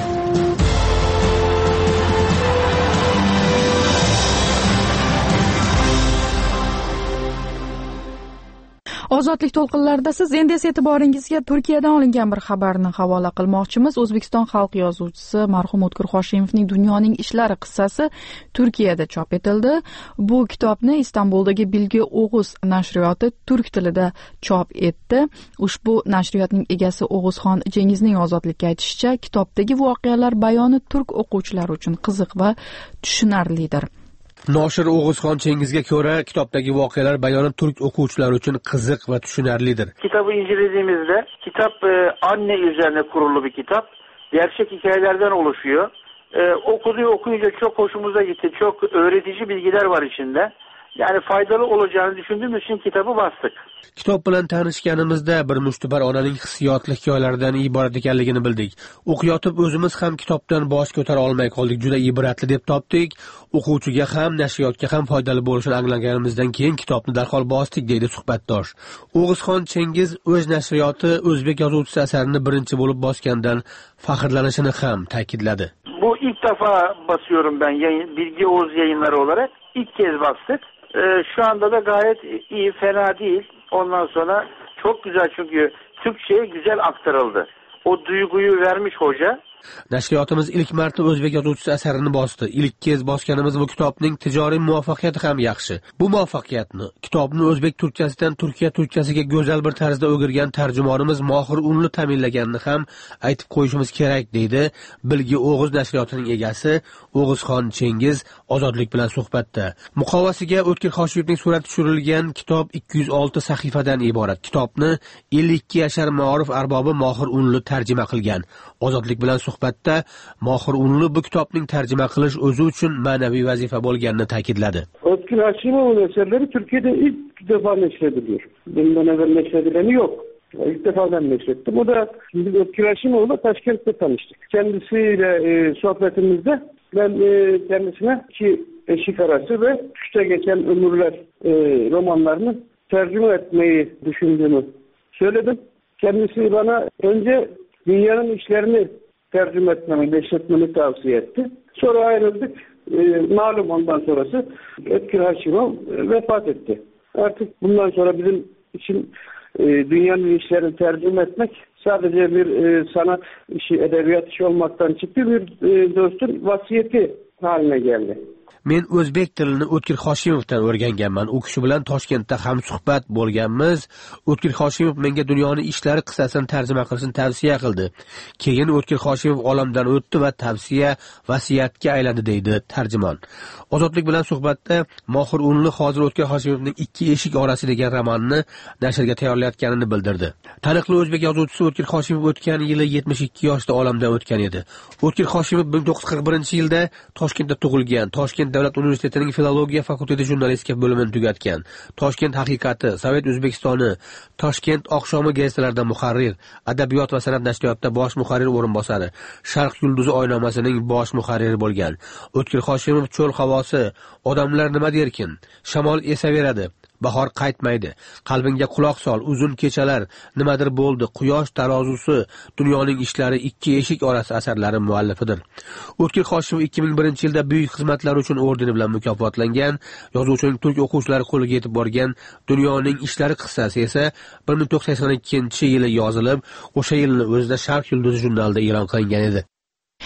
Ozodlik to'lqinlarida siz endi esa e'tiboringizga Turkiyadan olingan bir xabarni havola qilmoqchimiz. O'zbekiston xalq yozuvchisi marhum O'tkir Hoshimovning Dunyoning ishlari qissasi Turkiyada chop etildi. Bu kitobni Istanbuldagi Bilgi O'g'uz nashriyoti turk tilida chop etdi. Ushbu nashriyotning egasi O'g'uzxon Cengizning ozodlikka aytishicha, kitobdagi voqealar bayoni turk o'quvchilari uchun qiziq va tushunarlidir. Noshir O'g'uzxon Cengizga ko'ra, kitobdagi voqealar bayoni turk o'quvchilari uchun qiziq va tushunarlidir. Kitabı incelediğimizde kitap e, anne üzerine kurulu bir kitap. Gerçek hikayelerden oluşuyor. E, okuduğu okuyunca çok hoşumuza gitti. Çok öğretici bilgiler var içinde. Yani faydalı olacağını düşündüğümüz için kitabı bastık. Kitob bilan tanishganimizda bir mushtibar onaning hissiyotli hikoyalaridan iborat ekanligini bildik. O'qiyotib o'zimiz ham kitobdan bosh ko'tara olmay qoldik. Juda ibratli deb topdik. O'quvchiga ham, nashriyotga ham foydali bo'lishini anglaganimizdan keyin kitobni darhol bosdik, deydi suhbatdosh. O'g'uzxon Cengiz o'z nashriyoti o'zbek yozuvchisi asarini birinchi bo'lib bosgandan faxrlanishini ham ta'kidladi. Bu ilk defa basıyorum ben yayın, Bilgi Oğuz yayınları olarak. İlk kez bastık. Ee, şu anda da gayet iyi, fena değil. Ondan sonra çok güzel çünkü Türkçe'ye güzel aktarıldı. O duyguyu vermiş hoca. Nashriyotimiz ilk marta o'zbek yozuvchisi asarini bosdi. Ilk kez bosganimiz bu kitobning tijoriy muvaffaqiyati ham yaxshi. Bu muvaffaqiyatni kitobni o'zbek turkchasidan turkiya turkchasiga go'zal bir tarzda o'girgan tarjimonimiz Mohir Unli ta'minlaganini ham aytib qo'yishimiz kerak, deydi Bilgi O'g'uz nashriyotining egasi O'g'uzxon Cengiz ozodlik bilan suhbatda. Muqovasiga O'tkir Hoshimovning surati tushirilgan kitob ikki yuz olti sahifadan iborat. Kitobni ellik ikki yashar ma'rif arbobi Mohir Unli tarjima qilgan. Ozodlik bilan suhbatda Mohir Unli bu kitobning tarjima qilish o'zi uchun ma'naviy vazifa bo'lganini ta'kidladi. O'tkir Hoshimov'un eserleri Türkiye'de ilk defa neşrediliyor. Bundan evvel neşredileni yok. İlk defa ben neşrettim. O da şimdi O'tkir Hoshimov'la Taşkent'te tanıştık. Kendisiyle e, sohbetimizde ben e, kendisine iki eşik arası ve Düşte Geçen Ömürler e, romanlarını tercüme etmeyi düşündüğümü söyledim. Kendisi bana önce Dünyanın işlerini tercüme etmemi, neşretmemi tavsiye etti. Sonra ayrıldık. E, malum ondan sonrası O'tkir Hoshimov e, vefat etti. Artık bundan sonra bizim için e, dünyanın işlerini tercüme etmek sadece bir e, sanat işi, edebiyat işi olmaktan çıktı, bir e, dostun vasiyeti haline geldi. Men o'zbek tilini O'tkir Hoshimovdan o'rganganman. U kishi bilan Toshkentda ham suhbat bo'lganmiz. O'tkir Hoshimov menga Dunyoning ishlari qissasini tarjima qilishni tavsiya qildi. Keyin O'tkir Hoshimov olamdan o'tdi va tavsiya vasiyatga aylandi, deydi tarjimon. Ozodlik bilan suhbatda Mohir Unli hozir O'tkir Hoshimovning Ikki eshik orasi degan romanini nashrga tayyorlayotganini bildirdi. Taniqli o'zbek yozuvchisi O'tkir Hoshimov o'tgan yili yetmish ikki yoshda olamdan o'tgan edi. O'tkir Hoshimov ming to'qqiz yuz qirq birinchi yilda Toshkentda tug'ilgan. Toshkent davlat universitetining filologiya fakulteti jurnalistika bo'limini tugatgan. Toshkent haqiqati, Sovet O'zbekistoni, Toshkent oqshomi gazetalarida muharrir, adabiyot va san'at nashriyotida bosh muharrir o'rinbosari, Sharq yulduzi oynomasining bosh muharriri bo'lgan. O'tkir Hoshimov cho'l havosi, odamlar nima derkin, shamol esaveradi, bahor qaytmaydi, qalbingga quloq sol, uzun kechalar, nimadir bo'ldi, quyosh tarozusi, dunyoning ishlari, ikki eshik orasi asarlari muallifidir. O'tkir Hoshimov ikki ming birinchi yilda buyuk xizmatlari uchun ordeni bilan mukofotlangan. Yozuvchining turk o'quvchilari qo'liga yetib borgan Dunyoning ishlari qissasi esa bir ming to'qqiz yuz sakson ikkinchi yili yozilib, o'sha yilning o'zida Sharq yulduzi jurnalida e'lon qilingan edi.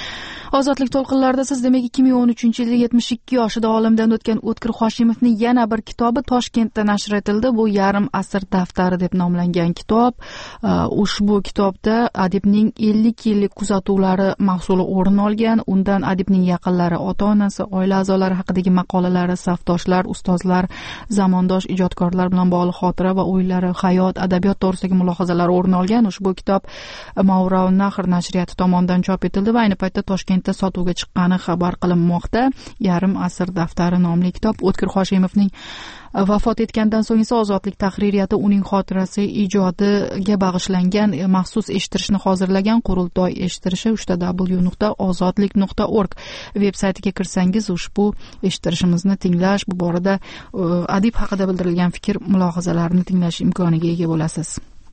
Ozodlik to'lqinlarida siz demak ikki ming o'n uchinchi yilda yetmish ikki yoshida olamdan o'tgan O'tkir Hoshimovning yana bir kitobi Toshkentda nashr etildi. Bu Yarim asr daftari deb nomlangan kitob. Ushbu kitobda adibning ellik yillik kuzatuvlari mahsuli o'rin olgan. Undan adibning yaqinlari, ota-onasi, oila a'zolari haqidagi maqolalari, safdoshlar, ustozlar, zamondosh ijodkorlar bilan bog'liq xotira va o'ylari, hayot, adabiyot to'g'risidagi mulohazalar o'rin olgan. Ushbu kitob Mavraun Nahr nashriyati tomonidan chop etildi va ayni paytda Toshkentda sotuvga chiqqani xabar qilinmoqda. Yarim asr daftari nomli kitob O'tkir Hoshimovning vafot etgandan so'ng esa Ozodlik tahririyati uning xotirasi ijodiga bag'ishlangan maxsus eshittirishni hozirlagan. Qurultoy eshittirishi uch w nuqta ozodlik nuqta org veb-saytiga kirsangiz ushbu eshittirishimizni tinglash, bu borada adib haqida bildirilgan fikr, mulohazalarni tinglash imkoniga ega bo'lasiz.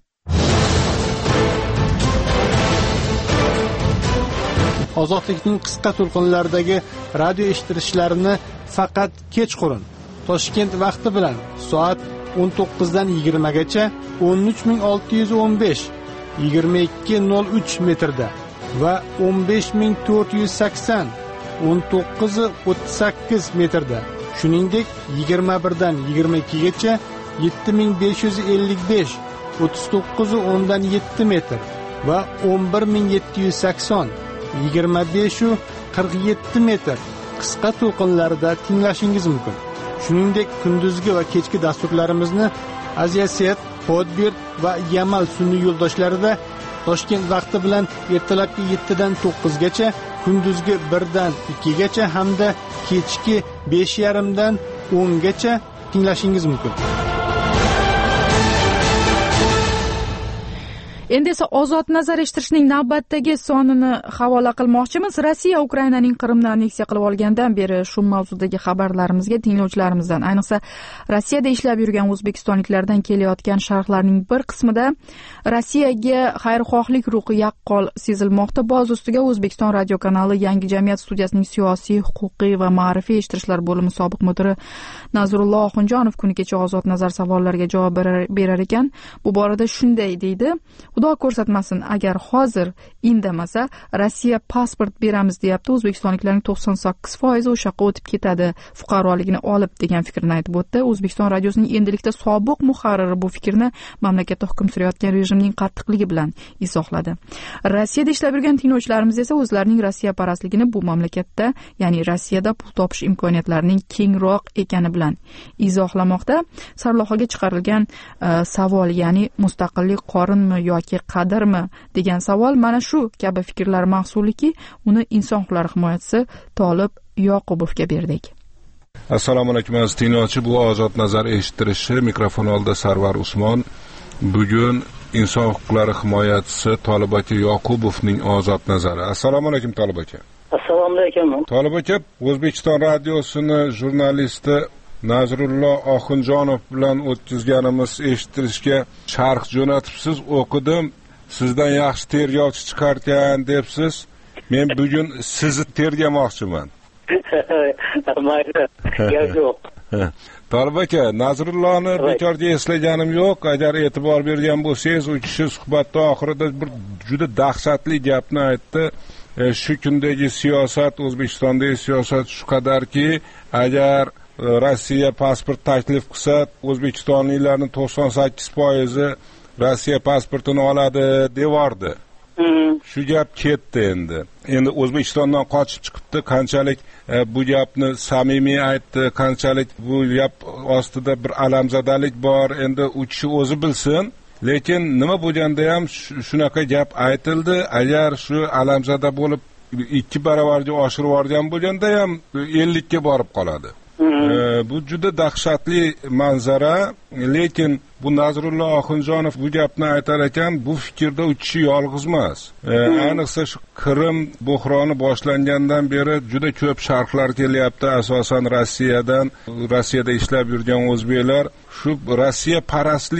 Ozodlikning qisqa to'lqinlaridagi radio eshittirishlarini faqat kechqurun Toshkent vaqti bilan soat o'n to'qqizdan yigirmagacha o'n uch ming olti yuz o'n besh yigirma ikki nol uch metrda va o'n besh ming to'rt yuz sakson o'n to'qqiz o'ttiz sakkiz metrda, shuningdek yigirma birdan yigirma ikkigacha yetti ming besh yuz ellik besh o'ttiz to'qqiz o'ndan yetti metr va o'n bir ming yetti yuz sakson yigirma besh qirq yetti metr qisqa to'lqinlarida tinglashingiz mumkin. Shuningdek, kunduzgi va kechki dasturlarimizni Aziyaset, Podbir va Yamal sun'iy yo'ldoshlarida Toshkent vaqti bilan ertalabki yettidan to'qqizgacha, kunduzgi birdan ikkigacha hamda kechki besh yarim dan o'ngacha tinglashingiz mumkin. Endi esa Ozod nazar eshittirishning navbatdagi sonini havola qilmoqchimiz. Rossiya Ukrainaning Qrimni anneksiya qilib olgandan beri shu mavzudagi xabarlarimizga tinglovchilarimizdan, ayniqsa Rossiyada ishlab yurgan o'zbekistonliklardan kelayotgan sharhlarning bir qismida Rossiyaga xayrixohlik ruhi yaqqol sezilmoqda. Boz ustiga O'zbekiston radio kanali Yangi jamiyat studiyasining siyosiy, huquqiy va ma'rifiy eshittirishlar bo'limi sobiq mudiri Nazrullo Oxunjonov kuni kecha Ozod nazar savollariga javob berar ekan. Bu borada shunday deydi: Xudo ko'rsatmasin, agar hozir indamasa Rossiya pasport beramiz deyapti, o'zbekistonliklarning to'qson sakkiz foizi o'sha yoqqa o'tib ketadi, fuqaroligini olib degan fikrni aytib o'tdi. O'zbekiston radiosining endilikda sobiq muharriri bu fikrni mamlakatda hukm surayotgan rejimning qattiqligi bilan izohladi. Rossiyada ishlab yurgan tinglovchilarimiz esa o'zlarining Rossiya parastligini bu mamlakatda, ya'ni Rossiyada pul topish imkoniyatlarining kengroq ekani bilan izohlamoqda. Sarlavhaga chiqarilgan uh, savol, ya'ni mustaqillik qorinmi yoki qadrmi degan savol mana shu kabi fikrlar mahsuliki, uni inson huquqlari himoyachisi Tolib Yoqubovga berdik. Assalomu alaykum aziz tinglovchi, bu Ozod nazar eshittirishi, mikrofon oldida Sarvar Usmon. Bugun inson huquqlari himoyachisi Tolib aka Yoqubovning Ozod nazari. Assalomu alaykum Tolib aka. Assalomu alaykum. Tolib aka, O'zbekiston radiosini jurnalisti Nazrullo Oxunjonov bilan o'tkazganimiz eshittirishga sharh jo'natibsiz, o'qidim. Sizdan yaxshi tergovchi chiqargan debsiz. Men bugun sizni tergamoqchiman. Mayli, gap yo'q. Tolib aka, Nazrulloni bekorga eslaganim yo'q. Agar e'tibor bergan bo'lsangiz, u kishi suhbatda oxirida bir juda dahshatli gapni aytdi. E, shu kundagi siyosat, O'zbekistondagi siyosat shu qadarki, agar Rossiya pasport taklif qilsa, o'zbekistonliklarning to'qson sakkiz foizi Rossiya pasportini oladi devordi. Shu gap ketdi endi. Endi O'zbekistondan qochib chiqibdi, qanchalik e, bu gapni samimiy aytdi, qanchalik bu gap ostida bir alamzadalik bor, endi u kishi o'zi bilsin. Lekin nima bo'lganda ham shunaqa gap aytildi. Agar shu alamzada bo'lib ikki barobarga oshirib yuborgan bo'lganda ham ellikka borib qoladi. Ee, bu juda dahshatli manzara, lekin bu Nazrullo Oxunjonov bu gapni aytar ekan, bu fikrda u kishi yolg'iz emas. Ee, ayniqsa shu Qrim buhroni boshlangandan beri juda ko'p sharhlar kelyapti, asosan Rossiyadan, Rossiyada ishlab yurgan o'zbeklar. Shu Rossiya parastlik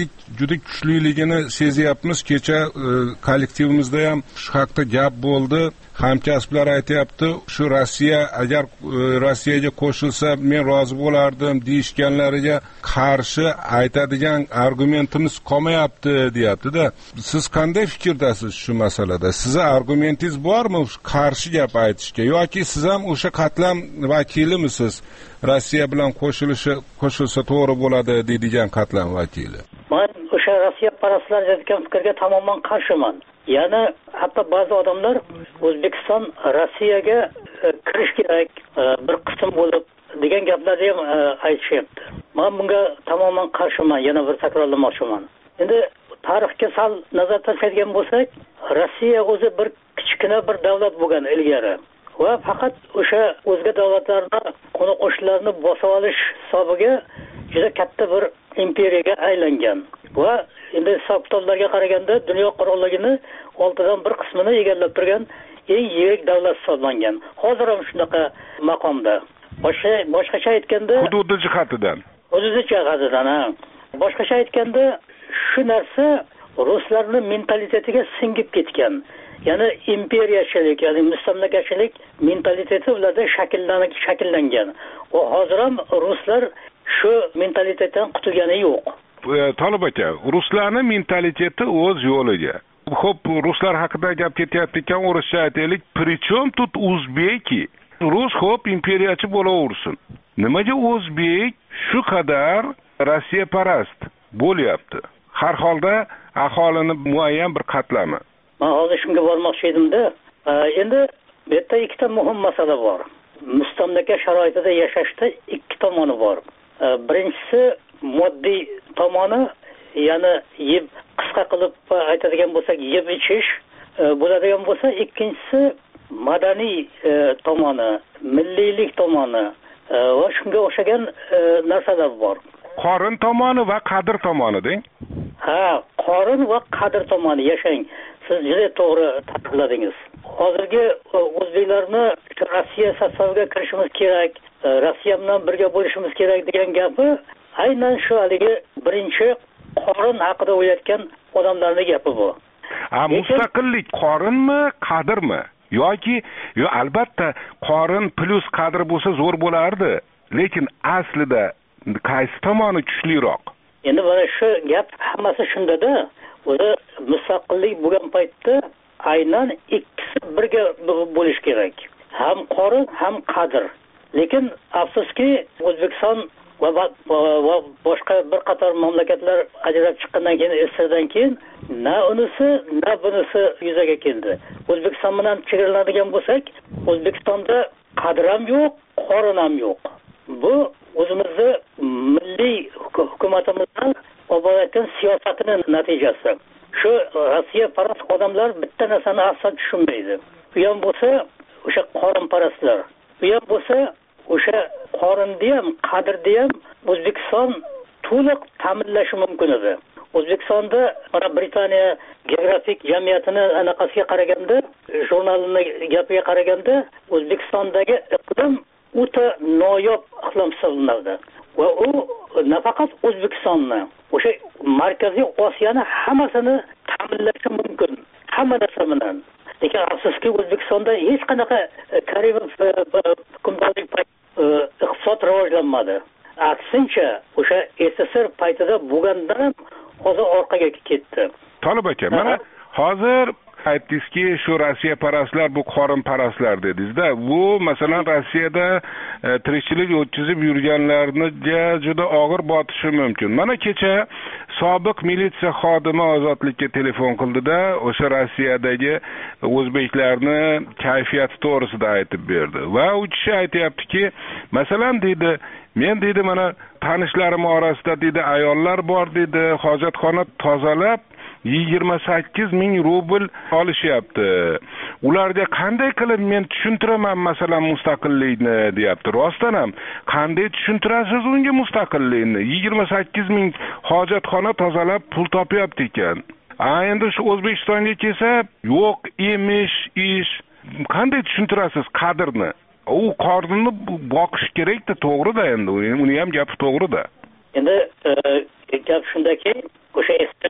juda kuchliligini sezyapmiz. Kecha kollektivimizda ham shu haqda gap bo'ldi. Hamkasblar aytayapti, shu Rossiya agar Rossiyaga qo'shilsa men rozi bo'lardim deyishganlariga qarshi aytadigan argumentimiz qolmayapti, deyapti-da. Siz qanday fikrdasiz shu masalada? Sizning argumentingiz bormi qarshi gap aytishga yoki siz ham o'sha qatlam vakilimisiz? Rossiya bilan qo'shilishi qo'shilsa to'g'ri bo'ladi deydigan qatlam vakili. Men o'sha Rossiya parastlar aytgan fikrga tamoman qarshiman. Ya'ni hatto ba'zi odamlar O'zbekiston Rossiyaga kirish kerak bir qism bo'lib degan gaplarni ham aytishyapti. Men bunga tamoman qarshiman, yana bir takrorlamoqchiman. Endi tarixga sal nazar tashlaydigan bo'lsak, Rossiya o'zi bir kichkina bir davlat bo'lgan ilgari va faqat o'sha o'zga davlatlarni qo'ni qo'shnilarni bosib olish hisobiga juda katta bir imperiyaga aylangan va endi hisob-kitoblarga qaraganda dunyo qurolligini oltidan bir qismini egallab turgan eng yirik davlat hisoblangan. Hozir ham shunaqa maqomda. Boshqa boshqacha aytganda hududi jihatidan. Hududi jihatidan, ha. Boshqacha aytganda shu narsa ruslarning mentalitetiga singib ketgan. Ya'ni imperiyachilik, ya'ni mustamlakachilik mentaliteti ularda shakllanib shakllangan. Va hozir ham ruslar shu mentalitetdan qutulgani yo'q. Tolib aka, ruslarning mentaliteti o'z yo'liga. Xo'p, ruslar haqida gap ketyapti ekan, o'rischa aytaylik, "Prichom тут узбеки?" Rus xo'p imperiyachi bo'laversin. Nimaga o'zbek shu qadar Rossiya parast bo'lyapti? Har holda aholini muayyan bir qatlami. Men hozir shunga bormoqchi edim-da. Endi bu yerda ikkita muhim masala bor. Mustamlaka sharoitida yashashda ikki tomoni bor. Birinchisi moddiy tomoni, ya'ni yeb qisqa qilib aytadigan bo'lsak, yeb ichish bo'ladigan bo'lsa, ikkinchisi madaniy tomoni, milliylik tomoni va shunga o'xshagan narsalar bor. Qorin tomoni va qadr tomoni deng. Ha, qorin va qadr tomoni yashang. Siz juda to'g'ri ta'kidladingiz. Hozirgi o'zbeklarni Rossiya sostaviga kirishimiz kerak, Rossiya bilan birga bo'lishimiz kerak degan gapi aynan shu haligi birinchi qorin haqida o'ylayotgan odamlarning gapi bu. A mustaqillik qorinmi, qadrmi? Yoki yo albatta qorin plus qadr bo'lsa zo'r bo'lardi, lekin aslida qaysi tomoni kuchliroq? Endi mana shu gap hammasi shunda-da. O'zi mustaqillik bo'lgan paytda aynan ikkisi birga bo'lish kerak. Ham qorin, ham qadr. Lekin afsuski O'zbekiston va va boshqa bir qator mamlakatlar ajrab chiqqandan keyin, esirdan keyin na unisi, na bunisi yuzaga keldi. O'zbekiston bilan chegaralanadigan bo'lsak, O'zbekistonda qadr ham yo'q, qorin ham yo'q. Bu o'zimizni milliy hukumatimizdan oboratgan siyosatining natijasi. Shu Rossiya parast odamlar bitta narsani aslo tushunmaydi. Bu ham bo'lsa o'sha qorinparastlar. Bu ham bo'lsa o'sha qorinni ham, qadrni ham O'zbekiston to'liq ta'minlashi mumkin edi. O'zbekistonda mana Britaniya geografik jamiyatini anaqasiga qaraganda, jurnalining gapiga qaraganda, O'zbekistondagi iqlim o'ta noyob iqlim hisoblanadi. Va u nafaqat O'zbekistonni, o'sha Markaziy Osiyoni hammasini ta'minlashi mumkin, hamma narsa bilan. Lekin afsuski O'zbekistonda hech qanaqa Karimov hukmronlik iqtisod rivojlanmadi. Aksincha, o'sha S S R paytida bo'lgandan hozir orqaga ketdi. Tolib aka, mana hozir aytdingizki, shu Rossiya parastlar bu qorin parastlar dedingiz-da. Bu masalan Rossiyada e, tirikchilik o'tkazib yurganlarga juda og'ir botishi mumkin. Mana kecha sobiq militsiya xodimi Ozodlikka telefon qildi-da, o'sha Rossiyadagi o'zbeklarni kayfiyati to'g'risida aytib berdi. Va u kishi aytayaptiki, masalan deydi, men deydi mana tanishlarim orasida deydi ayollar bor deydi, hojatxona tozalab yigirma sakkiz ming rubl olishyapti. Ularga qanday qilib men tushuntiraman masalan mustaqillikni deyapti. Rostdan ham qanday tushuntirasiz unga mustaqillikni? yigirma sakkiz ming hojatxona tozalab pul topyapti ekan. A endi shu O'zbekistonga kelsa, yo'q emish ish. Qanday tushuntirasiz qadrni? U qornini boqish kerak-da, to'g'ri-da endi. Uni ham gapi to'g'ri-da. Endi gap shundaki, o'sha S S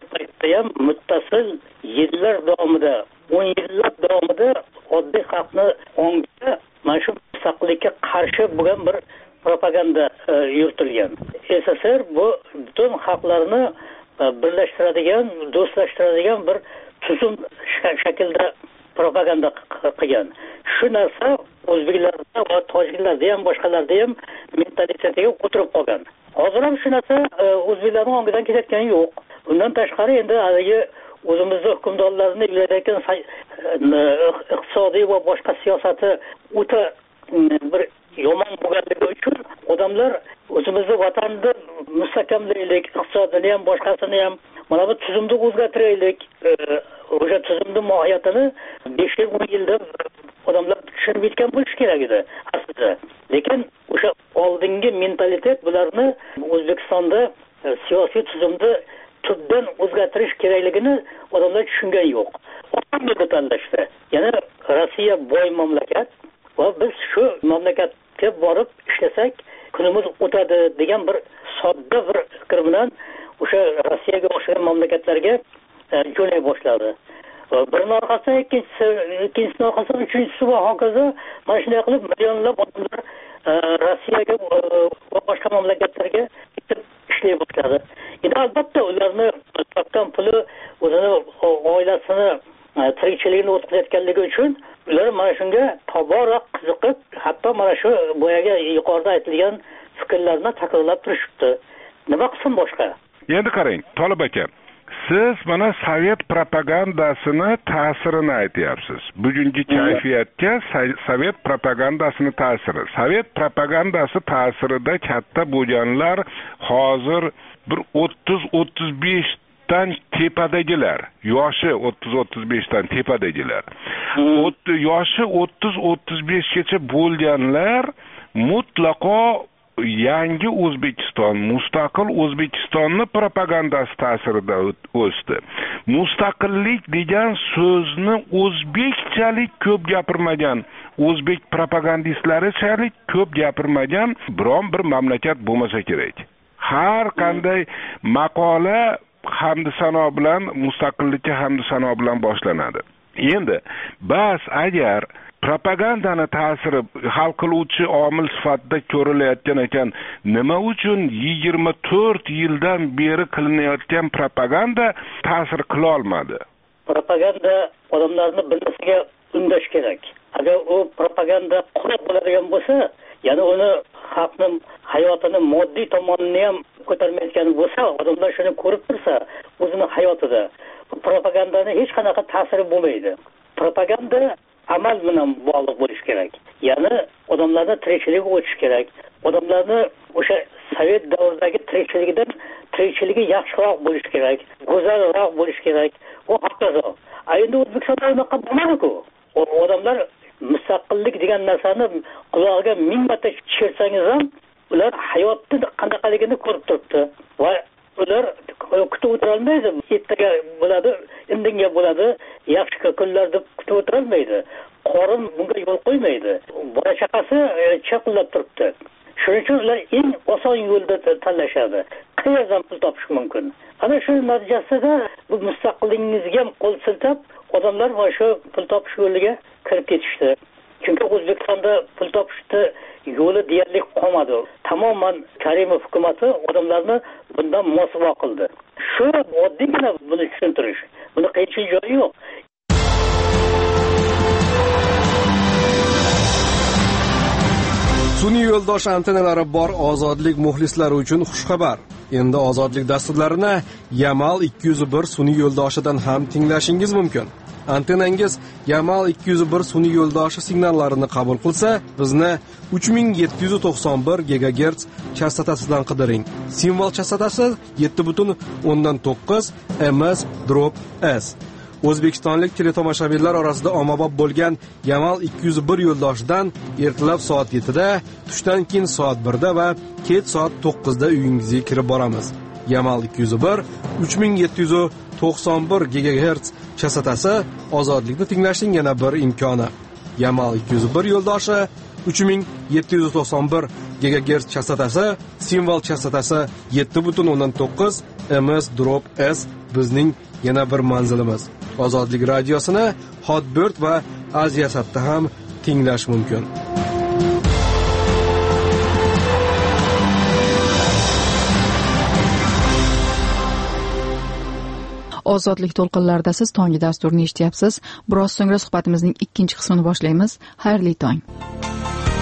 ham muttasil yillar davomida, o'n yillar davomida oddiy xalqni ongiga mana shu mustaqillikka qarshi bo'lgan bir propaganda e, yuritilgan. S S R bu butun xalqlarni e, birlashtiradigan, do'stlashtiradigan bir tuzum shaklda propaganda qilgan. Shu narsa o'zbeklarda va tojiklarda ham boshqalarda ham mentalitetiga o'tirib qolgan. Hozir ham shu narsa e, o'zbeklarning ongidan ketayotgani yo'q. Undan tashqari endi haligi o'zimizda hukmdorlarni yuritayotgan iqtisodiy va boshqa siyosati o'ta bir yomon bo'lganligi uchun odamlar o'zimizni vatanni mustahkamlaylik, iqtisodini ham boshqasini ham mana bu tuzumni o'zgartiraylik. O'sha tuzumni mohiyatini besh yil o'n yilda odamlar tushunib yetgan bo'lishi kerak edi aslida. Lekin o'sha oldingi mentalitet bularni O'zbekistonda siyosiy tuzumni tubdan o'zgartirish kerakligini odamlar tushungan yo'q. Oxirgi tanlashdi. Yana Rossiya boy mamlakat va biz shu mamlakatga borib ishlasak kunimiz o'tadi degan bir sodda bir fikr bilan o'sha Rossiyaga o'xshagan mamlakatlarga jo'nay boshladi. Birini orqasidan ikkinchisi, ikkinchisini orqasidan uchinchisi va hokazo mana shunday qilib millionlab odamlar Rossiyaga va boshqa mamlakatlarga ketib ishlay boshladi. Endi albatta ularni topgan puli o'zini oilasini tirikchiligini o'tkazayotganligi uchun ular mana shunga tobora qiziqib, hatto mana shu boyaga yuqorida aytilgan fikrlarni takrorlab turishibdi. Nima qilsin boshqa? Endi qarang, Tolib aka, siz mana Sovet propagandasini ta'sirini aytyapsiz. Bugungi kayfiyatga Sovet propagandasini ta'siri. Sovet propagandasi ta'sirida katta bo'lganlar hozir bir o'ttiz o'ttiz besh dan tepadagilar, yoshi o'ttiz o'ttiz besh dan tepadagilar. Yoshi o'ttiz o'ttiz besh gacha bo'lganlar mutlaqo yangi O'zbekiston, mustaqil O'zbekistonni propagandasi ta'sirida o'sdi. Mustaqillik degan so'zni o'zbekchalik ko'p gapirmagan, o'zbek propagandistlarichalik ko'p gapirmagan biron bir mamlakat bo'lmasa kerak. Har qanday maqola hamd sano bilan, mustaqillikka hamd sano bilan boshlanadi. Endi bas agar propagandani ta'siri hal qiluvchi omil sifatida ko'rilayotgan ekan, nima uchun yigirma to'rt yildan beri qilinayotgan propaganda ta'sir qila olmadi? Propaganda odamlarni bilmasiga undash kerak. Agar u propaganda qulab bo'ladigan bo'lsa, ya'ni uni xalqning hayotini moddiy tomonini ham ko'tarmayotgan bo'lsa, odamlar shuni ko'rib tursa, o'zining hayotida propagandani hech qanaqa ta'siri bo'lmaydi. Propaganda amal bilan bog'liq bo'lish kerak. Ya'ni odamlarning tirikchiligi o'tish kerak. Odamlarni o'sha Sovet davridagi tirikchiligidan tirikchiligi yaxshiroq bo'lish kerak, go'zalroq bo'lish kerak. U hokazo. Endi O'zbekistonda unaqa bo'lmadi-ku. Odamlar mustaqillik degan narsani qulog'iga ming marta chersangiz ham ular hayotni qanaqaligini ko'rib turibdi va ular kutib o'tirolmaydi. Ertaga bo'ladi, indinga bo'ladi, yaxshi kunlar deb kutib o'tirolmaydi. Qorin bunga yo'l qo'ymaydi. Bola chaqasi chaqillab turibdi. Shuning uchun ular eng oson yo'lda tanlashadi. Qayerdan pul topish mumkin? Ana shu natijasida bu mustaqilligingizga ham qo'l siltab, odamlar mana shu pul topish yo'liga kirib ketishdi. Chunki O'zbekistonda pul topishni yo'li deyarli qolmadi. Tamoman Karimov hukumatı odamlarni bundan mosuvo qildi. Shu oddiygina buni tushuntirish. Buni qiyinchilik joyi yo'q. Sun'iy yo'ldosh antennalari bor ozodlik muxlislari uchun xushxabar. Endi ozodlik dasturlarini Yamal ikki yuz bir sun'iy yo'ldoshidan ham tinglashingiz mumkin. Antennangiz Yamal ikki yuz bir sun'iy yo'ldoshi signallarini qabul qilsa, bizni uch ming yetti yuz to'qson bir gigagerts chastotasidan qidiring. Simvol chastotasi yetti butun o'ndan to'qqiz M S drop S. O'zbekistonlik teletomoshabinlar orasida ommabop bo'lgan Yamal ikki yuz bir yo'ldoshidan ertalab soat yettida, tushdan keyin soat birda va kech soat to'qqizda uyingizga kirib boramiz. Yamal ikki yuz bir uch ming yetti yuz to'qson bir gigagerts chastotasi ozodlikni tinglashning yana bir imkoni. Yamal ikki yuz bir yo'ldoshi uch ming yetti yuz to'qson bir gigagerts chastotasi, simvol chastotasi yetti butun o'ndan to'qqiz ms drop s bizning yana bir manzilimiz. Ozodlik radiosini Hotbird va Aziyasatda ham tinglash mumkin. Ozodlik to'lqinlarida siz tonggi dasturni eshityapsiz. Biroz so'ngra suhbatimizning ikkinchi qismini boshlaymiz. Xayrli tong.